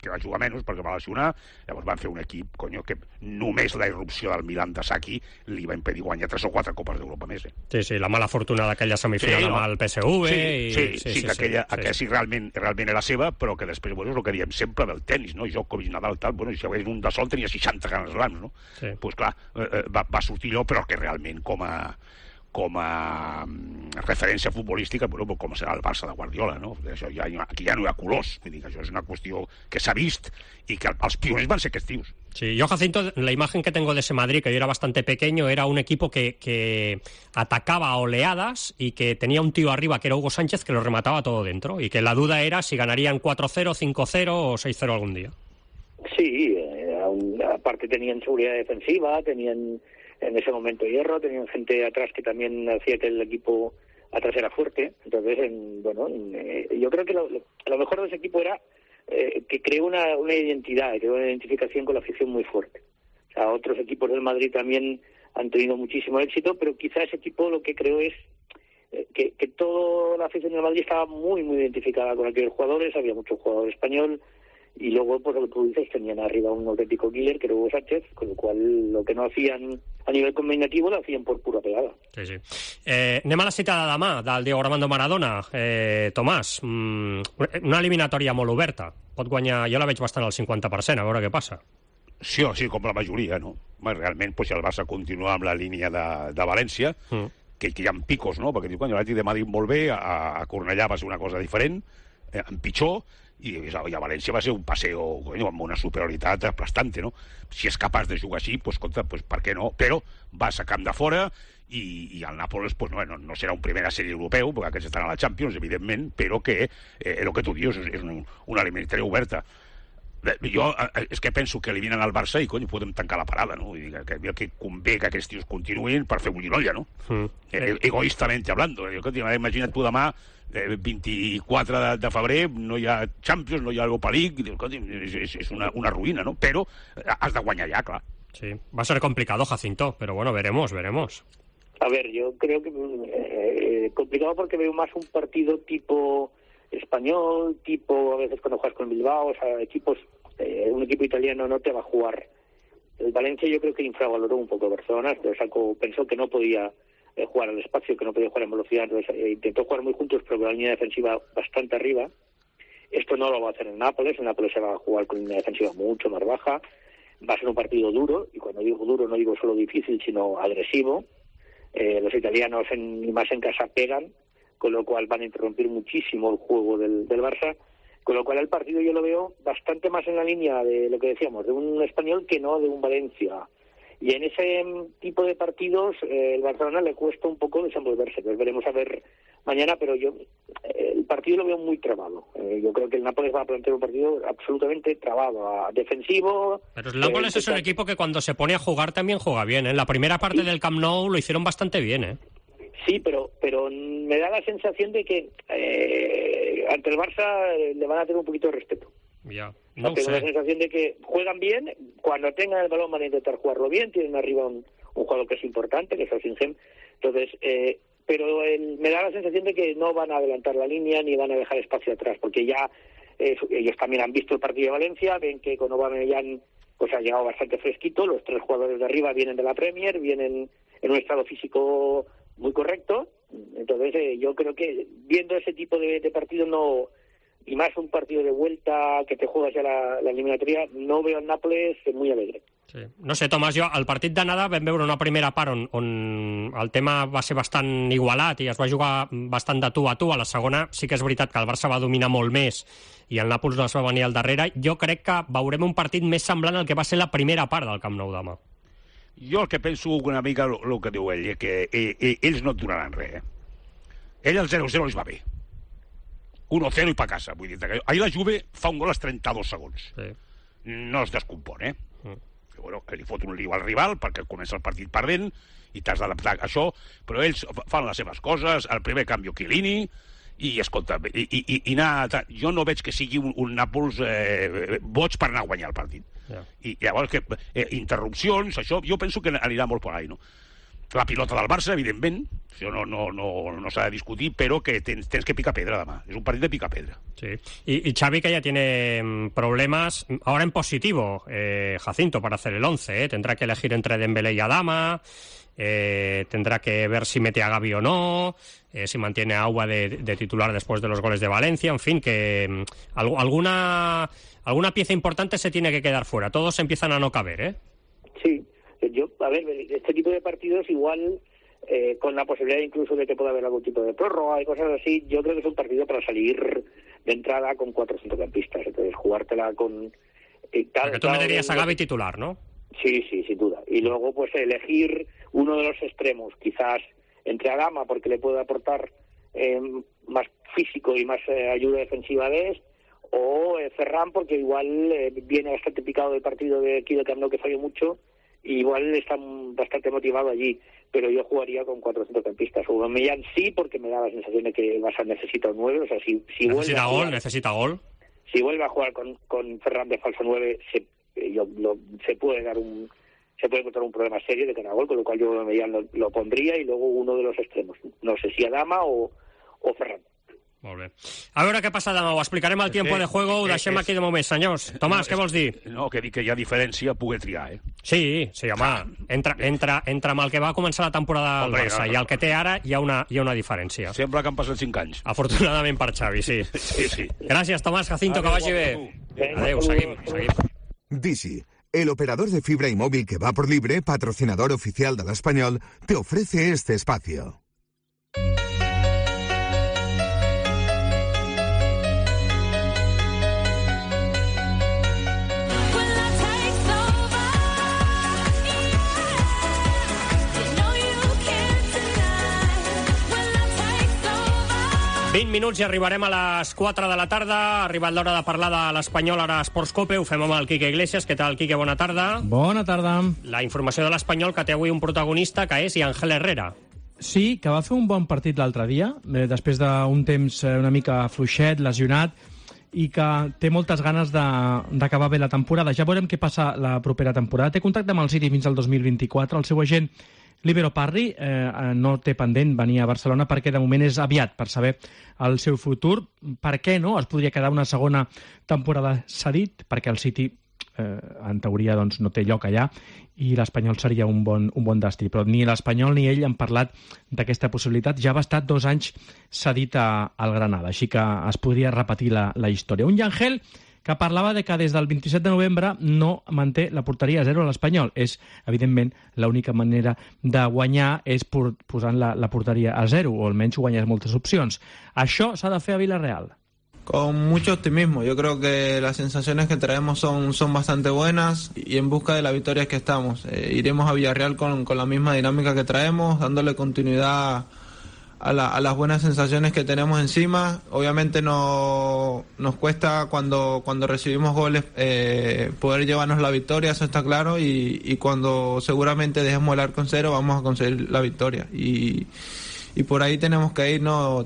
que va jugar menys perquè va lesionar, llavors van fer un equip, que només la irrupció del Milan de Saki li va impedir guanyar 3 o 4 Copes d'Europa més. Sí, la mala fortuna d'aquella semifinal amb el PSV. Sí, que aquella sí realment era seva, però que després, és el que diem sempre del tenis, no? Djokovic, Nadal, tal, si hagués un de sol tenia 60 Grand Slams, no? Doncs clar, va sortir allò, però que realment com a referència futbolística, com serà el Barça de Guardiola, no? Aquí ja no hi ha colors, vull dir que això és una qüestió que s'ha vist i que els pioners van ser aquests tios. Sí, yo, Jacinto, la imagen que tengo de ese Madrid, que yo era bastante pequeño, era un equipo que atacaba a oleadas y que tenía un tío arriba, que era Hugo Sánchez, que lo remataba todo dentro, y que la duda era si ganarían 4-0, 5-0 o 6-0 algún día. Sí, aparte tenían seguridad defensiva, tenían en ese momento hierro, tenían gente atrás que también hacía que el equipo atrás era fuerte. Entonces, yo creo que lo mejor de ese equipo era que creó una identidad, creó una identificación con la afición muy fuerte. O sea, otros equipos del Madrid también han tenido muchísimo éxito, pero quizá ese equipo lo que creó es que toda la afición del Madrid estaba muy, muy identificada con aquellos jugadores, había mucho jugador español, y luego, pues lo que tú dices, tenían arriba un auténtico killer, que era Hugo Sánchez, con lo cual lo que no hacían a nivel combinativo lo hacían por pura pegada. Sí. Anem a la cita de demà del Diego Armando Maradona. Tomàs, una eliminatòria molt oberta. Pot guanyar, jo la veig bastant al 50%, a veure què passa. Sí, com la majoria, no? Realment, si el Barça continua amb la línia de València, que hi ha picos, no? Perquè quan l'Atlètic de Madrid molt bé, a Cornellà va ser una cosa diferent, en pitjor, i a València va ser un passeo amb una superioritat aplastante, no? Si és capaç de jugar així, doncs, escolta, per què no? Però vas a camp de fora i el Nàpols no serà un primera sèrie europeu, perquè aquests estan a la Champions, evidentment, però que el que tu dius és una eliminatòria oberta. Jo és que penso que eliminen el Barça i podem tancar la parada, no? Que convé que aquests tios continuïn per fer bullir l'olla, no? Egoístament hablando. Imagina't tu demà 24 de febrer, no hi ha Champions, no hi ha Europa League, és una ruïna, no? Però has de guanyar ja, clar. Sí, va a ser complicado, Jacinto, pero bueno, veremos. A ver, yo creo que complicado porque veo más un partido tipo español, tipo a veces cuando juegas con Bilbao, o sea, un equipo italiano no te va a jugar. El Valencia yo creo que infravaloró un poco a Barcelona, pensó que no podía jugar al espacio, que no podía jugar en velocidad, entonces intentó jugar muy juntos, pero con la línea defensiva bastante arriba. Esto no lo va a hacer el Nápoles se va a jugar con una defensiva mucho más baja, va a ser un partido duro, y cuando digo duro no digo solo difícil, sino agresivo. Los italianos, más en casa, pegan, con lo cual van a interrumpir muchísimo el juego del Barça, con lo cual el partido yo lo veo bastante más en la línea de lo que decíamos, de un español que no de un Valencia. Y en ese tipo de partidos el Barcelona le cuesta un poco desenvolverse. Pues veremos a ver mañana, pero yo el partido lo veo muy trabado. Yo creo que el Nápoles va a plantear un partido absolutamente trabado, defensivo. Pero el Nápoles es un equipo que cuando se pone a jugar también juega bien. En la primera parte del Camp Nou lo hicieron bastante bien, Sí, pero me da la sensación de que ante el Barça le van a tener un poquito de respeto. Ya. Tengo la sensación de que juegan bien, cuando tengan el balón van a intentar jugarlo bien, tienen arriba un jugador que es importante, que es Osimhen, entonces, pero me da la sensación de que no van a adelantar la línea ni van a dejar espacio atrás, porque ya ellos también han visto el partido de Valencia, ven que con Aubameyang pues ha llegado bastante fresquito, los 3 jugadores de arriba vienen de la Premier, vienen en un estado físico muy correcto, entonces yo creo que viendo ese tipo de partido no, y más un partido de vuelta que te juegas ja la eliminatòria, no veo el Nàpoles muy alegre. Sí. No sé, Tomàs, jo al partit d'anada vam veure una primera part on el tema va ser bastant igualat i es va jugar bastant de tu a tu. A la segona sí que és veritat que el Barça va dominar molt més i el Nàpols no es va venir al darrere. Jo crec que veurem un partit més semblant al que va ser la primera part del Camp Nou demà. Jo el que penso una mica el que diu ell, que ells no et donaran res. Ell el 0-0 els va bé. 1-0 i pa casa. Vull dir, ahir la Juve fa un gol als 32 segons. Sí. No es descompon, Bueno, li fot un lío al rival perquè comença el partit perdent i t'has d'adaptar a això, però ells fan les seves coses, el primer canvi Chiellini, i escolta, jo no veig que sigui un Nàpols boig per anar a guanyar el partit. I llavors, interrupcions, això, jo penso que anirà molt per ahí, no? la pilota del Barça, evidentment, això no s'ha de discutir, però que tens que picar pedra demà. És un partit de picar pedra. Sí. Y Xavi, que ya tiene problemas, ahora en positivo, Jacinto, para hacer el 11, tendrá que elegir entre Dembélé y Adama, tendrá que ver si mete a Gavi o no, si mantiene a Auba de titular después de los goles de Valencia, en fin, que alguna pieza importante se tiene que quedar fuera. Todos empiezan a no caber, Sí. A ver, este tipo de partidos igual, con la posibilidad incluso de que pueda haber algún tipo de prórroga y cosas así, yo creo que es un partido para salir de entrada con 4 centrocampistas, entonces jugártela con... Porque tú meterías a Gavi titular, ¿no? Sí, sin duda. Y luego pues elegir uno de los extremos, quizás entre Adama, porque le puede aportar más físico y más ayuda defensiva o Ferran, porque igual viene bastante picado del partido de aquí de Camp Nou, que falló mucho, y igual está bastante motivado allí, pero yo jugaría con 4 centrocampistas. Aubameyang sí, porque me da la sensación de que Barça necesita un 9, o sea, si necesita gol. Si vuelve a jugar con Ferran de falso 9, se puede encontrar un problema serio de cara a gol, con lo cual yo Aubameyang lo pondría, y luego uno de los extremos, no sé si Adama o Ferran. Molt bé. A veure què passa demà, ho explicarem al tiempo de juego, ho deixem aquí de moment, senyors. Tomàs, què vols dir? No, que dic que hi ha diferència poder triar, Sí, home, entre amb el que va començar la temporada del Barça i el que té ara hi ha una diferència. Sembla que han passat 5 anys. Afortunadament per Xavi, sí. Sí. Gràcies, Tomàs, Jacinto, que vagi bé. Adéu, seguim. Dizzy, el operador de fibra y móvil que va por libre, patrocinador oficial del Español, te ofrece este espacio. Minuts i arribarem a les 4 de la tarda. Ha arribat l'hora de parlar de l'Espanyol ara a Esports Cope. Ho fem amb el Quique Iglesias. Què tal, Quique? Bona tarda. Bona tarda. La informació de l'Espanyol, que té avui un protagonista, que és Ángel Herrera. Sí, que va fer un bon partit l'altre dia, després d'un temps una mica fluixet, lesionat, i que té moltes ganes d'acabar bé la temporada. Ja veurem què passa la propera temporada. Té contacte amb el City fins al 2024. El seu agent, Libero Parri, no té pendent venir a Barcelona perquè de moment és aviat per saber el seu futur. Per què no? Es podria quedar una segona temporada cedit, perquè el City en teoria doncs, no té lloc allà, i l'Espanyol seria un bon destí. Però ni l'Espanyol ni ell han parlat d'aquesta possibilitat. Ja va estar 2 anys cedit al Granada, així que es podria repetir la història. Un Yangel que parlava de que des del 27 de novembre no manté la porteria a 0 a l'Espanyol. És, evidentment, l'única manera de guanyar és posant la porteria a 0, o almenys guanyar moltes opcions. Això s'ha de fer a Villarreal. Con mucho optimismo. Yo creo que las sensaciones que traemos son bastante buenas y en busca de la victoria es que estamos. Iremos a Villarreal con la misma dinámica que traemos, dándole continuidad a las buenas sensaciones que tenemos encima. Obviamente nos cuesta cuando recibimos goles poder llevarnos la victoria, eso está claro, y cuando seguramente dejemos el arco en 0 vamos a conseguir la victoria. Y por ahí tenemos que irnos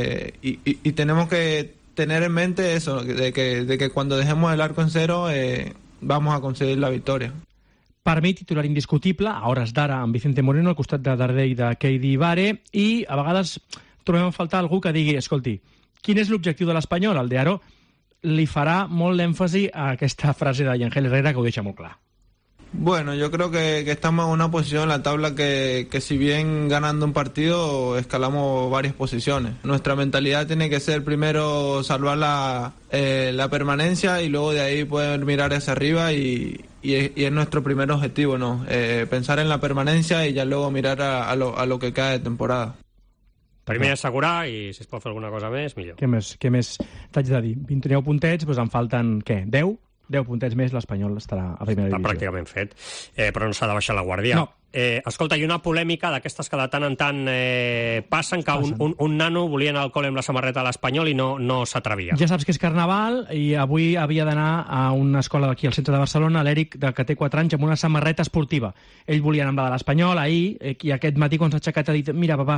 y tenemos que tener en mente eso, de que cuando dejemos el arco en 0 vamos a conseguir la victoria. Per mi, titular indiscutible, a hores d'ara, amb Vicente Moreno al costat de Darder i de Keidi Bare, i a vegades trobem a faltar algú que digui, escolti, quin és l'objectiu de l'Espanyol? El Diaro li farà molt l'èmfasi a aquesta frase de Ángel Herrera, que ho deixa molt clar. Bueno, yo creo que estamos en una posición en la tabla que si bien ganando un partido escalamos varias posiciones. Nuestra mentalidad tiene que ser primero salvar la permanencia y luego de ahí poder mirar hacia arriba y es nuestro primer objetivo, ¿no? Pensar en la permanencia y ya luego mirar a lo que queda de temporada. Primer assegurar i si es pot fer alguna cosa més, millor. Què més t'haig de dir? 29 puntets, doncs en falten, què, 10? 10 puntets més, l'Espanyol estarà a primera divisió. Està pràcticament fet, però no s'ha de baixar la guàrdia. No. Escolta, hi ha una polèmica d'aquestes que de tant en tant passen, que un nano volia anar al col·le amb la samarreta de l'Espanyol i no s'atrevia. Ja saps que és Carnaval i avui havia d'anar a una escola d'aquí al centre de Barcelona, l'Eric, que té 4 anys, amb una samarreta esportiva. Ell volia anar amb la de l'Espanyol ahir, i aquest matí quan s'ha aixecat ha dit, mira, papà,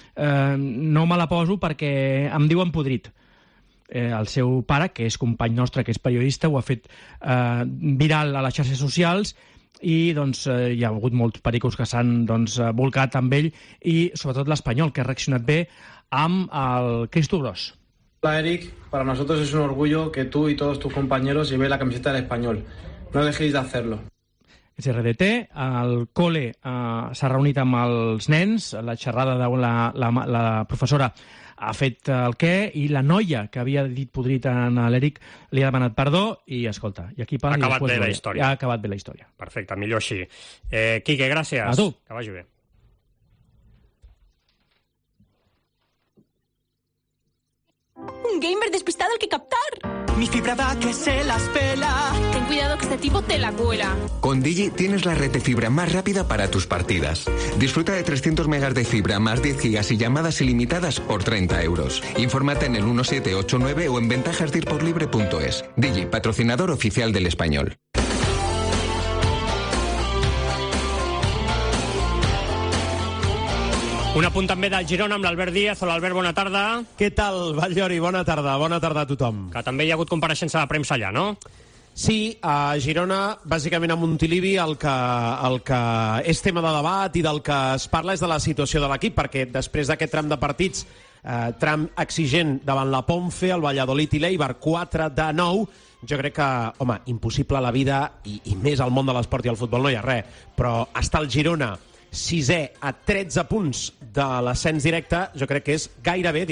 no me la poso perquè em diuen podrit. El seu pare, que és company nostre, que és periodista, ho ha fet viral a les xarxes socials i doncs, hi ha hagut molts pericos que s'han volcat amb ell, i sobretot l'Espanyol, que ha reaccionat bé amb el Cristo Gros. Hola Eric, para nosotros es un orgullo que tú y todos tus compañeros llevéis la camiseta del Español. No dejéis de hacerlo. SRDT, el col·le s'ha reunit amb els nens, la xerrada de la professora ha fet el què, i la noia que havia dit podrit a l'Eric li ha demanat perdó, i escolta, i aquí parla, ha acabat bé la història. Ha acabat bé la història. Perfecte, millor així. Quique, gràcies. A tu. Que vagi bé. Un gamer despistado al que captar. Mi fibra da que se las pela. Ten cuidado que este tipo te la cuela. Con Digi tienes la red de fibra más rápida para tus partidas. Disfruta de 300 megas de fibra más 10 gigas y llamadas ilimitadas por 30 euros. Infórmate en el 1789 o en ventajasdirporlibre.es. Digi, patrocinador oficial del Español. Un apunt també del Girona amb l'Albert Díaz. Hola, Albert, bona tarda. Què tal, Batllori? Bona tarda a tothom. Que també hi ha hagut compareixença de premsa allà, no? Sí, a Girona, bàsicament a Montilivi, el que és tema de debat i del que es parla és de la situació de l'equip, perquè després d'aquest tram de partits, tram exigent davant la Ponfe, el Valladolid i l'Eibar, 4-9, jo crec que, home, impossible a la vida i més al món de l'esport i el futbol no hi ha res, però està el Girona 6è a 13 punts de l'ascens directe, jo crec que és gairebé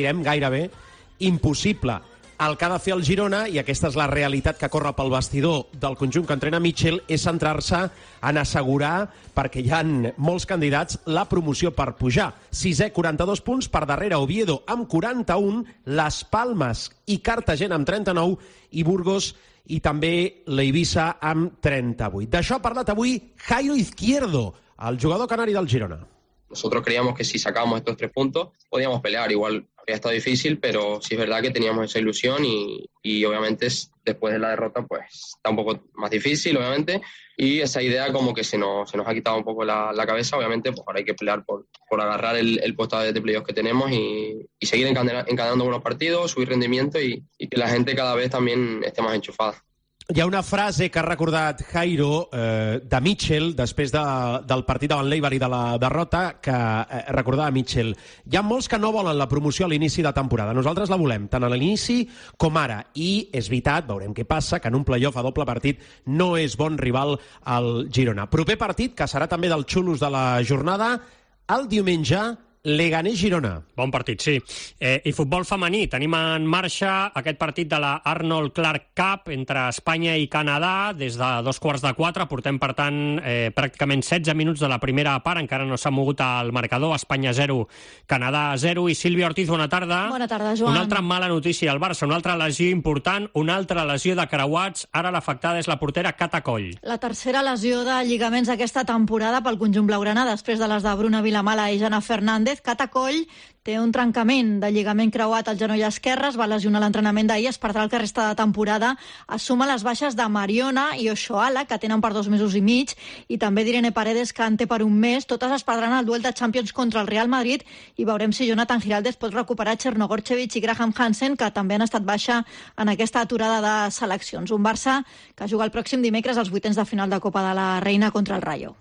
impossible. El que ha de fer el Girona, i aquesta és la realitat que corre pel vestidor del conjunt que entrena Mitchell, és centrar-se en assegurar, perquè hi ha molts candidats, la promoció per pujar. 6è, 42 punts, per darrere Oviedo amb 41, Las Palmas i Cartagena amb 39, i Burgos i també l'Eivissa amb 38. D'això ha parlat avui Jairo Izquierdo, el jugador canari del Girona. Nosotros creíamos que si sacábamos estos 3 puntos podíamos pelear. Igual había estado difícil, pero sí es verdad que teníamos esa ilusión y obviamente después de la derrota pues está un poco más difícil, obviamente, y esa idea como que se nos ha quitado un poco la cabeza. Obviamente pues ahora hay que pelear por agarrar el puesto de playoff que tenemos y seguir encadenando buenos partidos, subir rendimiento y que la gente cada vez también esté más enchufada. Hi ha una frase que ha recordat Jairo de Mitchell després del partit davant l'Eibar i de la derrota, que recordava Mitchell. Hi ha molts que no volen la promoció a l'inici de temporada. Nosaltres la volem, tant a l'inici com ara. I és veritat, veurem què passa, que en un playoff a doble partit no és bon rival al Girona. Proper partit, que serà també dels xulos de la jornada, el diumenge, Leganés-Girona. Bon partit, sí. I futbol femení. Tenim en marxa aquest partit de la Arnold Clark Cup entre Espanya i Canadà des de 3:45. Portem, per tant, pràcticament 16 minuts de la primera part. Encara no s'ha mogut el marcador. Espanya 0, Canadà 0. I Sílvia Ortiz, bona tarda. Bona tarda, Joan. Una altra mala notícia al Barça, una altra lesió important, una altra lesió de creuats. Ara l'afectada és la portera Cata Coll. La tercera lesió de lligaments aquesta temporada pel conjunt blaugrana, després de les de Bruna Vilamala i Jana Fernández. Cata Coll té un trencament de lligament creuat al genoll esquerre, es va lesionar l'entrenament d'ahir, es perdrà el que resta de temporada. Es suma les baixes de Mariona i Oshoala, que tenen per 2 mesos i mig, i també d'Irene Paredes, que en té per 1 mes. Totes es perdran el duel de Champions contra el Real Madrid i veurem si Jonathan Giraldez pot recuperar Chernogorchevich i Graham Hansen, que també han estat baixa en aquesta aturada de seleccions. Un Barça que juga el pròxim dimecres als 8ens de final de Copa de la Reina contra el Rayo.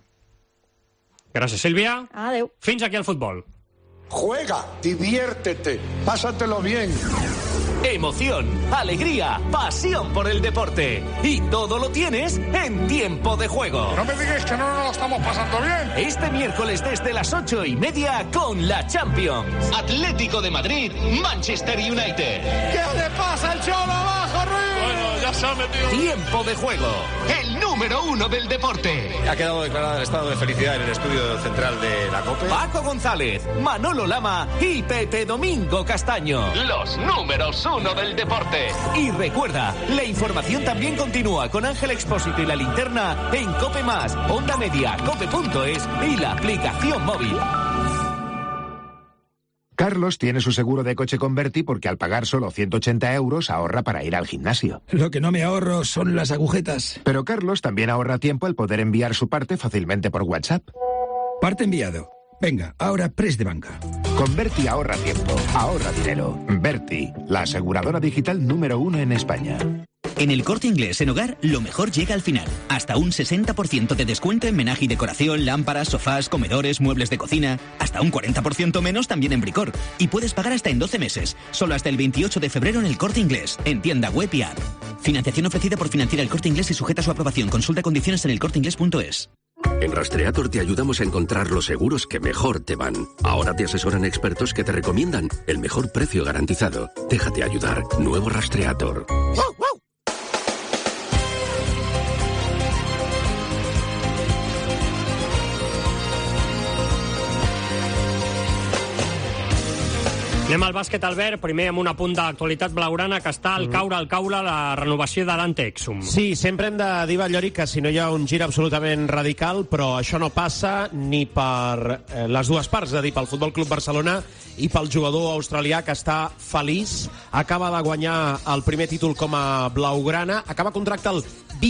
Gràcies, Sílvia. Adéu. Fins aquí el futbol. Juega, diviértete, pásatelo bien. Emoción, alegría, pasión por el deporte. Y todo lo tienes en Tiempo de Juego. No me digáis que no nos lo estamos pasando bien. Este miércoles desde las 8:30 con la Champions. Atlético de Madrid, Manchester United. ¿Qué le pasa al Cholo abajo, Ruiz? Bueno, ya se ha metido. Tiempo de Juego, el número 1 del deporte. Ha quedado declarado el estado de felicidad en el estudio central de la COPE. Paco González, Manolo Lama y Pepe Domingo Castaño. Los números 1 del deporte. Y recuerda, la información también continúa con Ángel Expósito y La Linterna en COPE+, Onda Media, cope.es y la aplicación móvil. Carlos tiene su seguro de coche con Berti porque al pagar solo 180 euros ahorra para ir al gimnasio. Lo que no me ahorro son las agujetas. Pero Carlos también ahorra tiempo al poder enviar su parte fácilmente por WhatsApp. Parte enviado. Venga, ahora press de banca. Con Berti ahorra tiempo, ahorra dinero. Berti, la aseguradora digital número 1 en España. En el Corte Inglés en Hogar, lo mejor llega al final. Hasta un 60% de descuento en menaje y decoración, lámparas, sofás, comedores, muebles de cocina. Hasta un 40% menos también en Bricor. Y puedes pagar hasta en 12 meses. Solo hasta el 28 de febrero en el Corte Inglés. En tienda web y app. Financiación ofrecida por Financiera El Corte Inglés y sujeta a su aprobación. Consulta condiciones en elcorteinglés.es. En Rastreator te ayudamos a encontrar los seguros que mejor te van. Ahora te asesoran expertos que te recomiendan el mejor precio garantizado. Déjate ayudar. Nuevo Rastreator. Anem al bàsquet, Albert, primer amb un apunt d'actualitat blaugrana, que està al caure la renovació de Dante Exum. Sí, sempre hem de dir, Ballori, que si no hi ha un gir absolutament radical, però això no passa ni per les dues parts, és a dir, pel Futbol Club Barcelona i pel jugador australià, que està feliç. Acaba de guanyar el primer títol com a blaugrana, acaba contracte el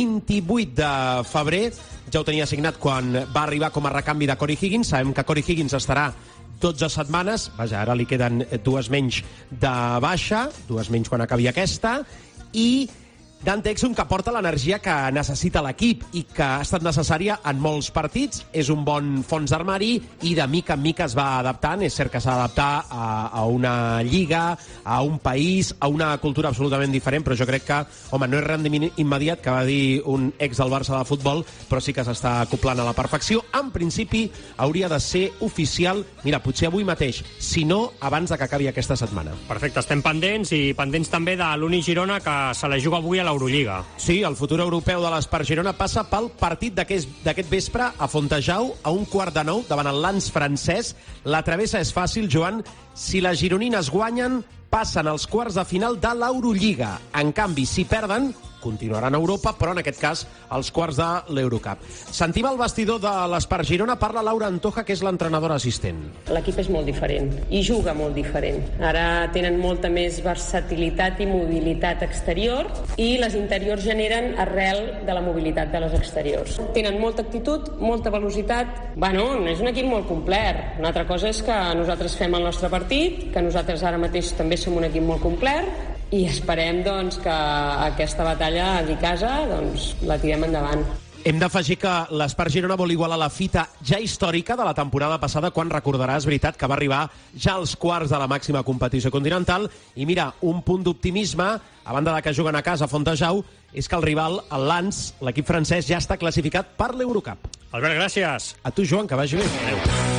28 de febrer, ja ho tenia signat quan va arribar com a recanvi de Corey Higgins. Sabem que Corey Higgins estarà 12 setmanes, vaja, ara li queden 2 menys de baixa, 2 menys quan acabi aquesta, i Dante Exum, que porta l'energia que necessita l'equip i que ha estat necessària en molts partits, és un bon fons d'armari i de mica en mica es va adaptant. És cert que s'ha d'adaptar a una lliga, a un país, a una cultura absolutament diferent, però jo crec que, home, no és rendiment immediat, que va dir un ex del Barça de futbol, però sí que s'està acoplant a la perfecció. En principi hauria de ser oficial, mira, potser avui mateix, si no, abans de que acabi aquesta setmana. Perfecte, estem pendents, i pendents també de l'Uni Girona, que se la juga avui a l'Eurolliga. Sí, el futur europeu de l'Espart Girona passa pel partit d'aquest vespre a Fontejau a 1:15 davant el Lens francès. La travessa és fàcil, Joan. Si les gironines guanyen, passen als quarts de final de l'Eurolliga. En canvi, si perden, continuaran a Europa, però en aquest cas als quarts de l'Eurocup. Sentim el vestidor de l'Espart Girona, parla Laura Antoja, que és l'entrenadora assistent. L'equip és molt diferent i juga molt diferent. Ara tenen molta més versatilitat i mobilitat exterior, i les interiors generen arrel de la mobilitat de les exteriors. Tenen molta actitud, molta velocitat. Bueno, és un equip molt complet. Una altra cosa és que nosaltres fem el nostre partit, que nosaltres ara mateix també som un equip molt complet, i esperem doncs, que aquesta batalla aquí a casa doncs, la tirem endavant. Hem d'afegir que l'Espart Girona vol igualar la fita ja històrica de la temporada passada, quan recordaràs, veritat, que va arribar ja als quarts de la màxima competició continental. I mira, un punt d'optimisme, a banda de que juguen a casa a Fontejau, és que el rival, el Lens, l'equip francès, ja està classificat per l'Eurocup. Albert, gràcies. A tu, Joan, que vagi bé. Adéu.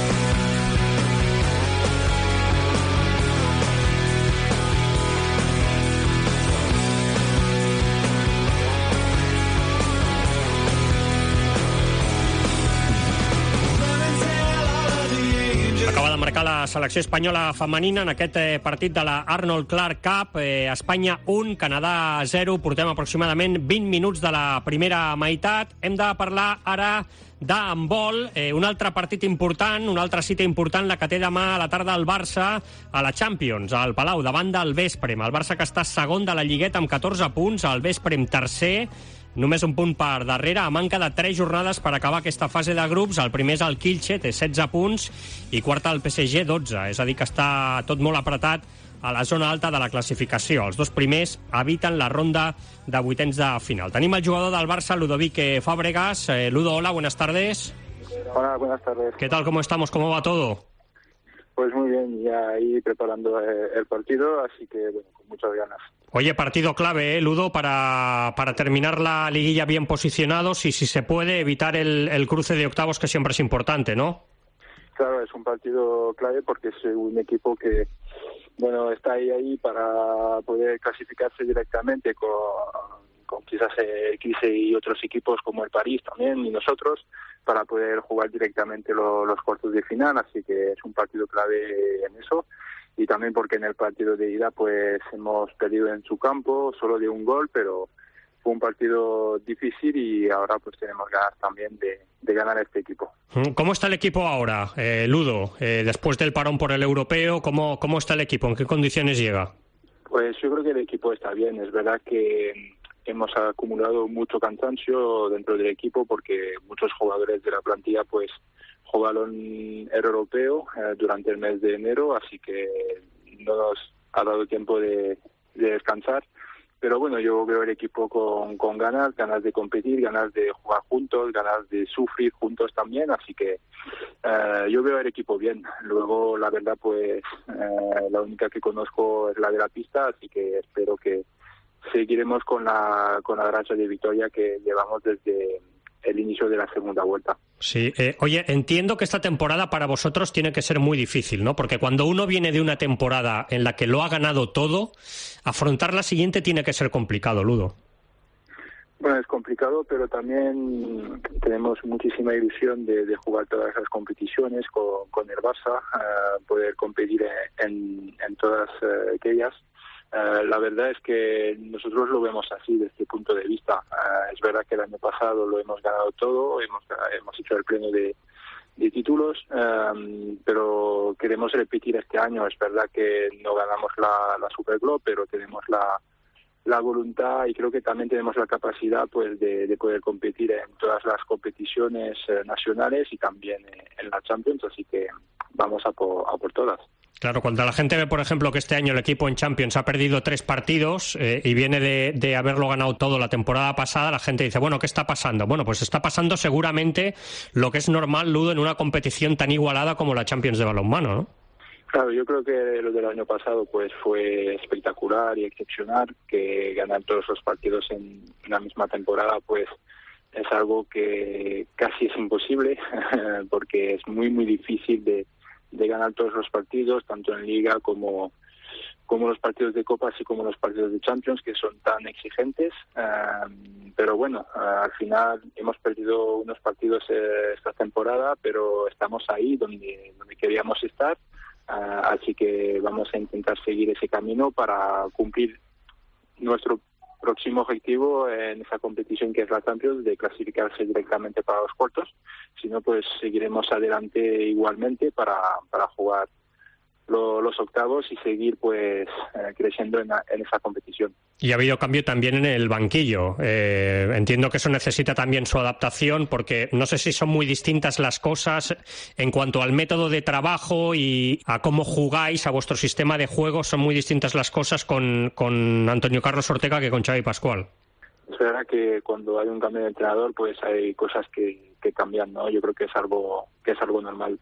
La selecció espanyola femenina en aquest partit de la Arnold Clark Cup. Espanya 1, Canadà 0. Portem aproximadament 20 minuts de la primera meitat. Hem de parlar ara d'handbol, un altre partit important, una altra cita important, la que té demà a la tarda el Barça a la Champions, al Palau, davant del Vesprem. El Barça, que està segon de la Lligueta amb 14 punts, el Vesprem tercer, només un punt per darrere, a manca de 3 jornades per acabar aquesta fase de grups. El primer és el Kielce, té 16 punts, i quart el PSG, 12. És a dir, que està tot molt apretat a la zona alta de la classificació. Els dos primers eviten la ronda de vuitens de final. Tenim el jugador del Barça, Ludovic Fábregas. Ludo, hola, buenas tardes. Hola, buenas tardes. ¿Qué tal, cómo estamos, cómo va todo? Pues muy bien, ya ahí preparando el partido, así que bueno, con muchas ganas. Oye, partido clave, Ludo, para terminar la liguilla bien posicionados y, si se puede, evitar el cruce de octavos, que siempre es importante, ¿no? Claro, es un partido clave porque es un equipo que, bueno, está ahí para poder clasificarse directamente con quizás Kielce y otros equipos como el París también, y nosotros, para poder jugar directamente los cuartos de final, así que es un partido clave en eso. Y también porque en el partido de ida pues hemos perdido en su campo, solo de un gol, pero fue un partido difícil y ahora pues tenemos ganas también de ganar a este equipo. ¿Cómo está el equipo ahora, Ludo? Después del parón por el europeo, ¿cómo está el equipo? ¿En qué condiciones llega? Pues yo creo que el equipo está bien. Es verdad que hemos acumulado mucho cansancio dentro del equipo porque muchos jugadores de la plantilla pues jugaron el europeo durante el mes de enero, así que no nos ha dado tiempo de descansar, Pero bueno, yo veo el equipo con ganas de competir, ganas de jugar juntos, ganas de sufrir juntos también, así que yo veo el equipo bien. Luego, la verdad, pues la única que conozco es la de la pista, así que espero que seguiremos con la racha de victoria que llevamos desde el inicio de la segunda vuelta. Sí, oye, entiendo que esta temporada para vosotros tiene que ser muy difícil, ¿no? Porque cuando uno viene de una temporada en la que lo ha ganado todo, afrontar la siguiente tiene que ser complicado, Ludo. Bueno, es complicado, pero también tenemos muchísima ilusión de jugar todas esas competiciones con el Barça, poder competir en todas aquellas. La verdad es que nosotros lo vemos así desde este punto de vista. Es verdad que el año pasado lo hemos ganado todo, hemos hecho el pleno de títulos, pero queremos repetir este año. Es verdad que no ganamos la Super Globe, pero tenemos la voluntad y creo que también tenemos la capacidad pues de poder competir en todas las competiciones nacionales y también en la Champions, así que vamos a por todas. Claro, cuando la gente ve, por ejemplo, que este año el equipo en Champions ha perdido 3 partidos y viene de haberlo ganado todo la temporada pasada, la gente dice, bueno, ¿qué está pasando? Bueno, pues está pasando seguramente lo que es normal, Ludo, en una competición tan igualada como la Champions de balonmano, ¿no? Claro, yo creo que lo del año pasado pues fue espectacular y excepcional, que ganar todos los partidos en una misma temporada pues es algo que casi es imposible porque es muy, muy difícil de ganar todos los partidos, tanto en Liga como los partidos de Copa, así como los partidos de Champions, que son tan exigentes. Pero bueno, al final hemos perdido unos partidos esta temporada, pero estamos ahí donde queríamos estar. Así que vamos a intentar seguir ese camino para cumplir nuestro próximo objetivo en esa competición que es la Champions, de clasificarse directamente para los cuartos. Si no, pues seguiremos adelante igualmente para jugar los octavos y seguir pues creciendo en esa competición. Y ha habido cambio también en el banquillo. Entiendo que eso necesita también su adaptación, porque no sé si son muy distintas las cosas en cuanto al método de trabajo y a cómo jugáis, a vuestro sistema de juego. Son muy distintas las cosas con Antonio Carlos Ortega que con Xavi Pascual. Es verdad que cuando hay un cambio de entrenador pues hay cosas que cambian, ¿no? Yo creo que es algo normal,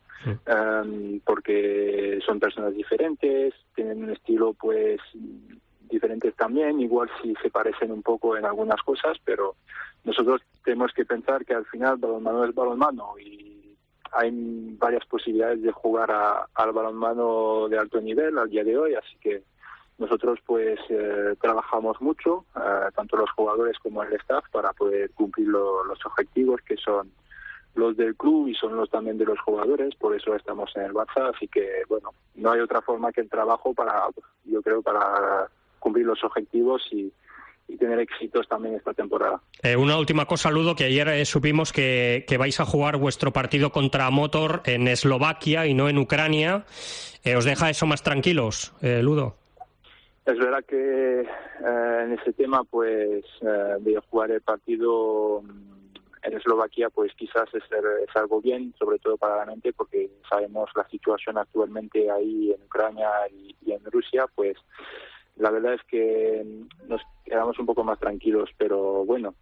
porque son personas diferentes, tienen un estilo pues diferentes también, igual si se parecen un poco en algunas cosas, pero nosotros tenemos que pensar que al final balonmano es balonmano y hay varias posibilidades de jugar al balonmano de alto nivel al día de hoy, así que nosotros pues trabajamos mucho, tanto los jugadores como el staff, para poder cumplir los objetivos que son los del club y son los también de los jugadores, por eso estamos en el Barça, así que bueno, no hay otra forma que el trabajo para cumplir los objetivos y tener éxitos también esta temporada. Una última cosa, Ludo, que ayer supimos que vais a jugar vuestro partido contra Motor en Eslovaquia y no en Ucrania. ¿Os deja eso más tranquilos, Ludo? Es verdad que en ese tema pues de jugar el partido en Eslovaquia pues quizás es algo bien, sobre todo para la mente, porque sabemos la situación actualmente ahí en Ucrania y en Rusia, pues la verdad es que nos quedamos un poco más tranquilos, pero bueno,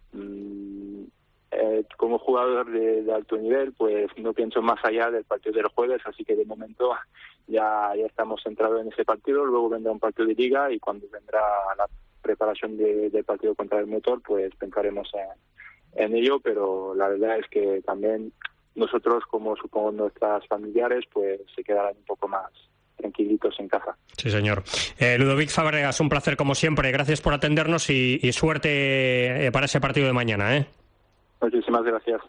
como jugador de alto nivel pues no pienso más allá del partido del jueves, así que de momento ya estamos centrados en ese partido. Luego vendrá un partido de Liga y cuando vendrá la preparación del partido contra el Motor pues pensaremos en ello, pero la verdad es que también nosotros, como supongo nuestras familiares, pues se quedarán un poco más tranquilitos en casa. Sí, señor. Ludovic Fábregas, un placer como siempre. Gracias por atendernos y suerte para ese partido de mañana. Muchísimas gracias.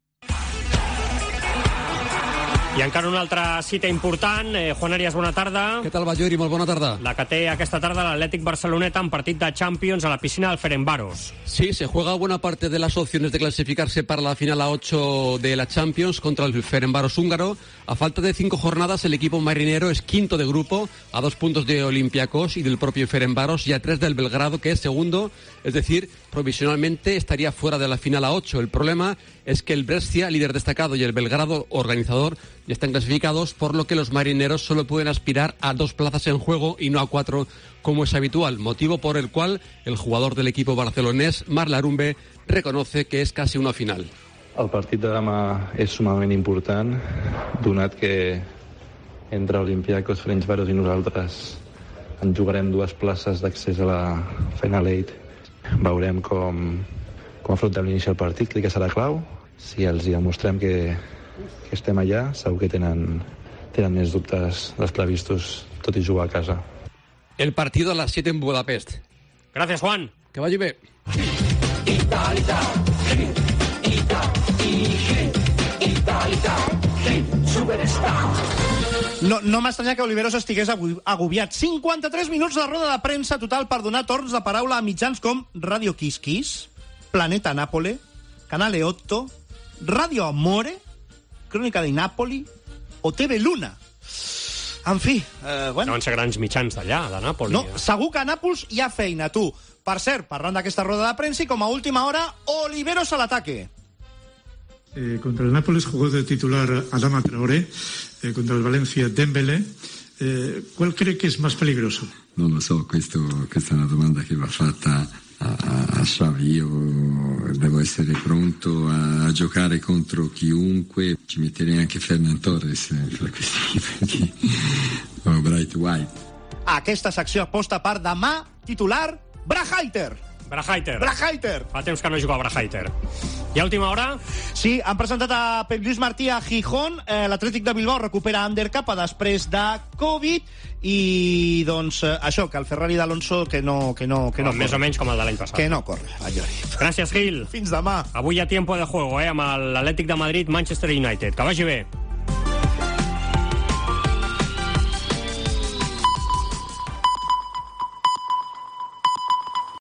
I encara una altra cita important. Juan Arias, bona tarda. Què tal va, Jori? Molt bona tarda. La que té aquesta tarda l'Atlètic Barceloneta en partit de Champions a la piscina del Ferencváros. Sí, se juega buena parte de las opciones de clasificarse para la final a 8 de la Champions contra el Ferencváros húngaro. A falta de 5 jornadas, el equipo marinero es quinto de grupo, a 2 puntos de Olympiacos y del propio Ferencváros y a 3 del Belgrado, que es segundo. Es decir, provisionalmente estaría fuera de la final a 8. El problema es que el Brescia, líder destacado, y el Belgrado, organizador, ya están clasificados, por lo que los marineros solo pueden aspirar a 2 plazas en juego y no a 4 como es habitual, motivo por el cual el jugador del equipo barcelonés, Marc Larumbe, reconoce que es casi una final. El partit de demà és sumament important, donat que entre Olympiacos, Ferencváros i nosaltres en jugarem 2 places d'accés a la Final 8. Veurem com afrontem l'inici del partit, crec que serà clau. Si els demostrem que estem allà, segur que tenen més dubtes dels previstos, tot i jugar a casa. El partido a las 7 en Budapest. Gracias, Juan. Que vaya bien. No m'estranya que Oliveros estigués agobiat. 53 minuts de roda de premsa total per donar torns de paraula a mitjans com Radio Kiss Kiss, Planeta Nápole, Canale 8, Radio Amore, Crònica de Nàpoli o TV Luna. En fi, bueno... Deuen ser grans mitjans d'allà, de Nàpoli. No, segur que a Nàpols hi ha feina, tu. Per cert, parlant d'aquesta roda de premsa, i com a última hora, Oliveros a l'ataque. Contra el Nápoles jugó de titular Adama Traoré, contra el Valencia Dembélé. ¿Cuál cree que es más peligroso? Non lo so, questa è una domanda che va fatta a Xavi. Io devo essere pronto a giocare contro chiunque, ci metterei anche Fernan Torres fra questi, perché o Bright White. Aquesta secció aposta per demà titular Brajaiter. Fa temps que no juga a Brajaiter. I a última hora? Sí, han presentat a Pep Lluís Martí a Gijón. L'Atlètic de Bilbao recupera Ander Capa després de Covid. I, doncs, això, que el Ferrari d'Alonso que no més o menys com el de l'any passat. Que no corre, Gràcies, Gil. Fins demà. Avui hi ha tiempo de juego, amb l'Atlètic de Madrid, Manchester United. Que vagi bé.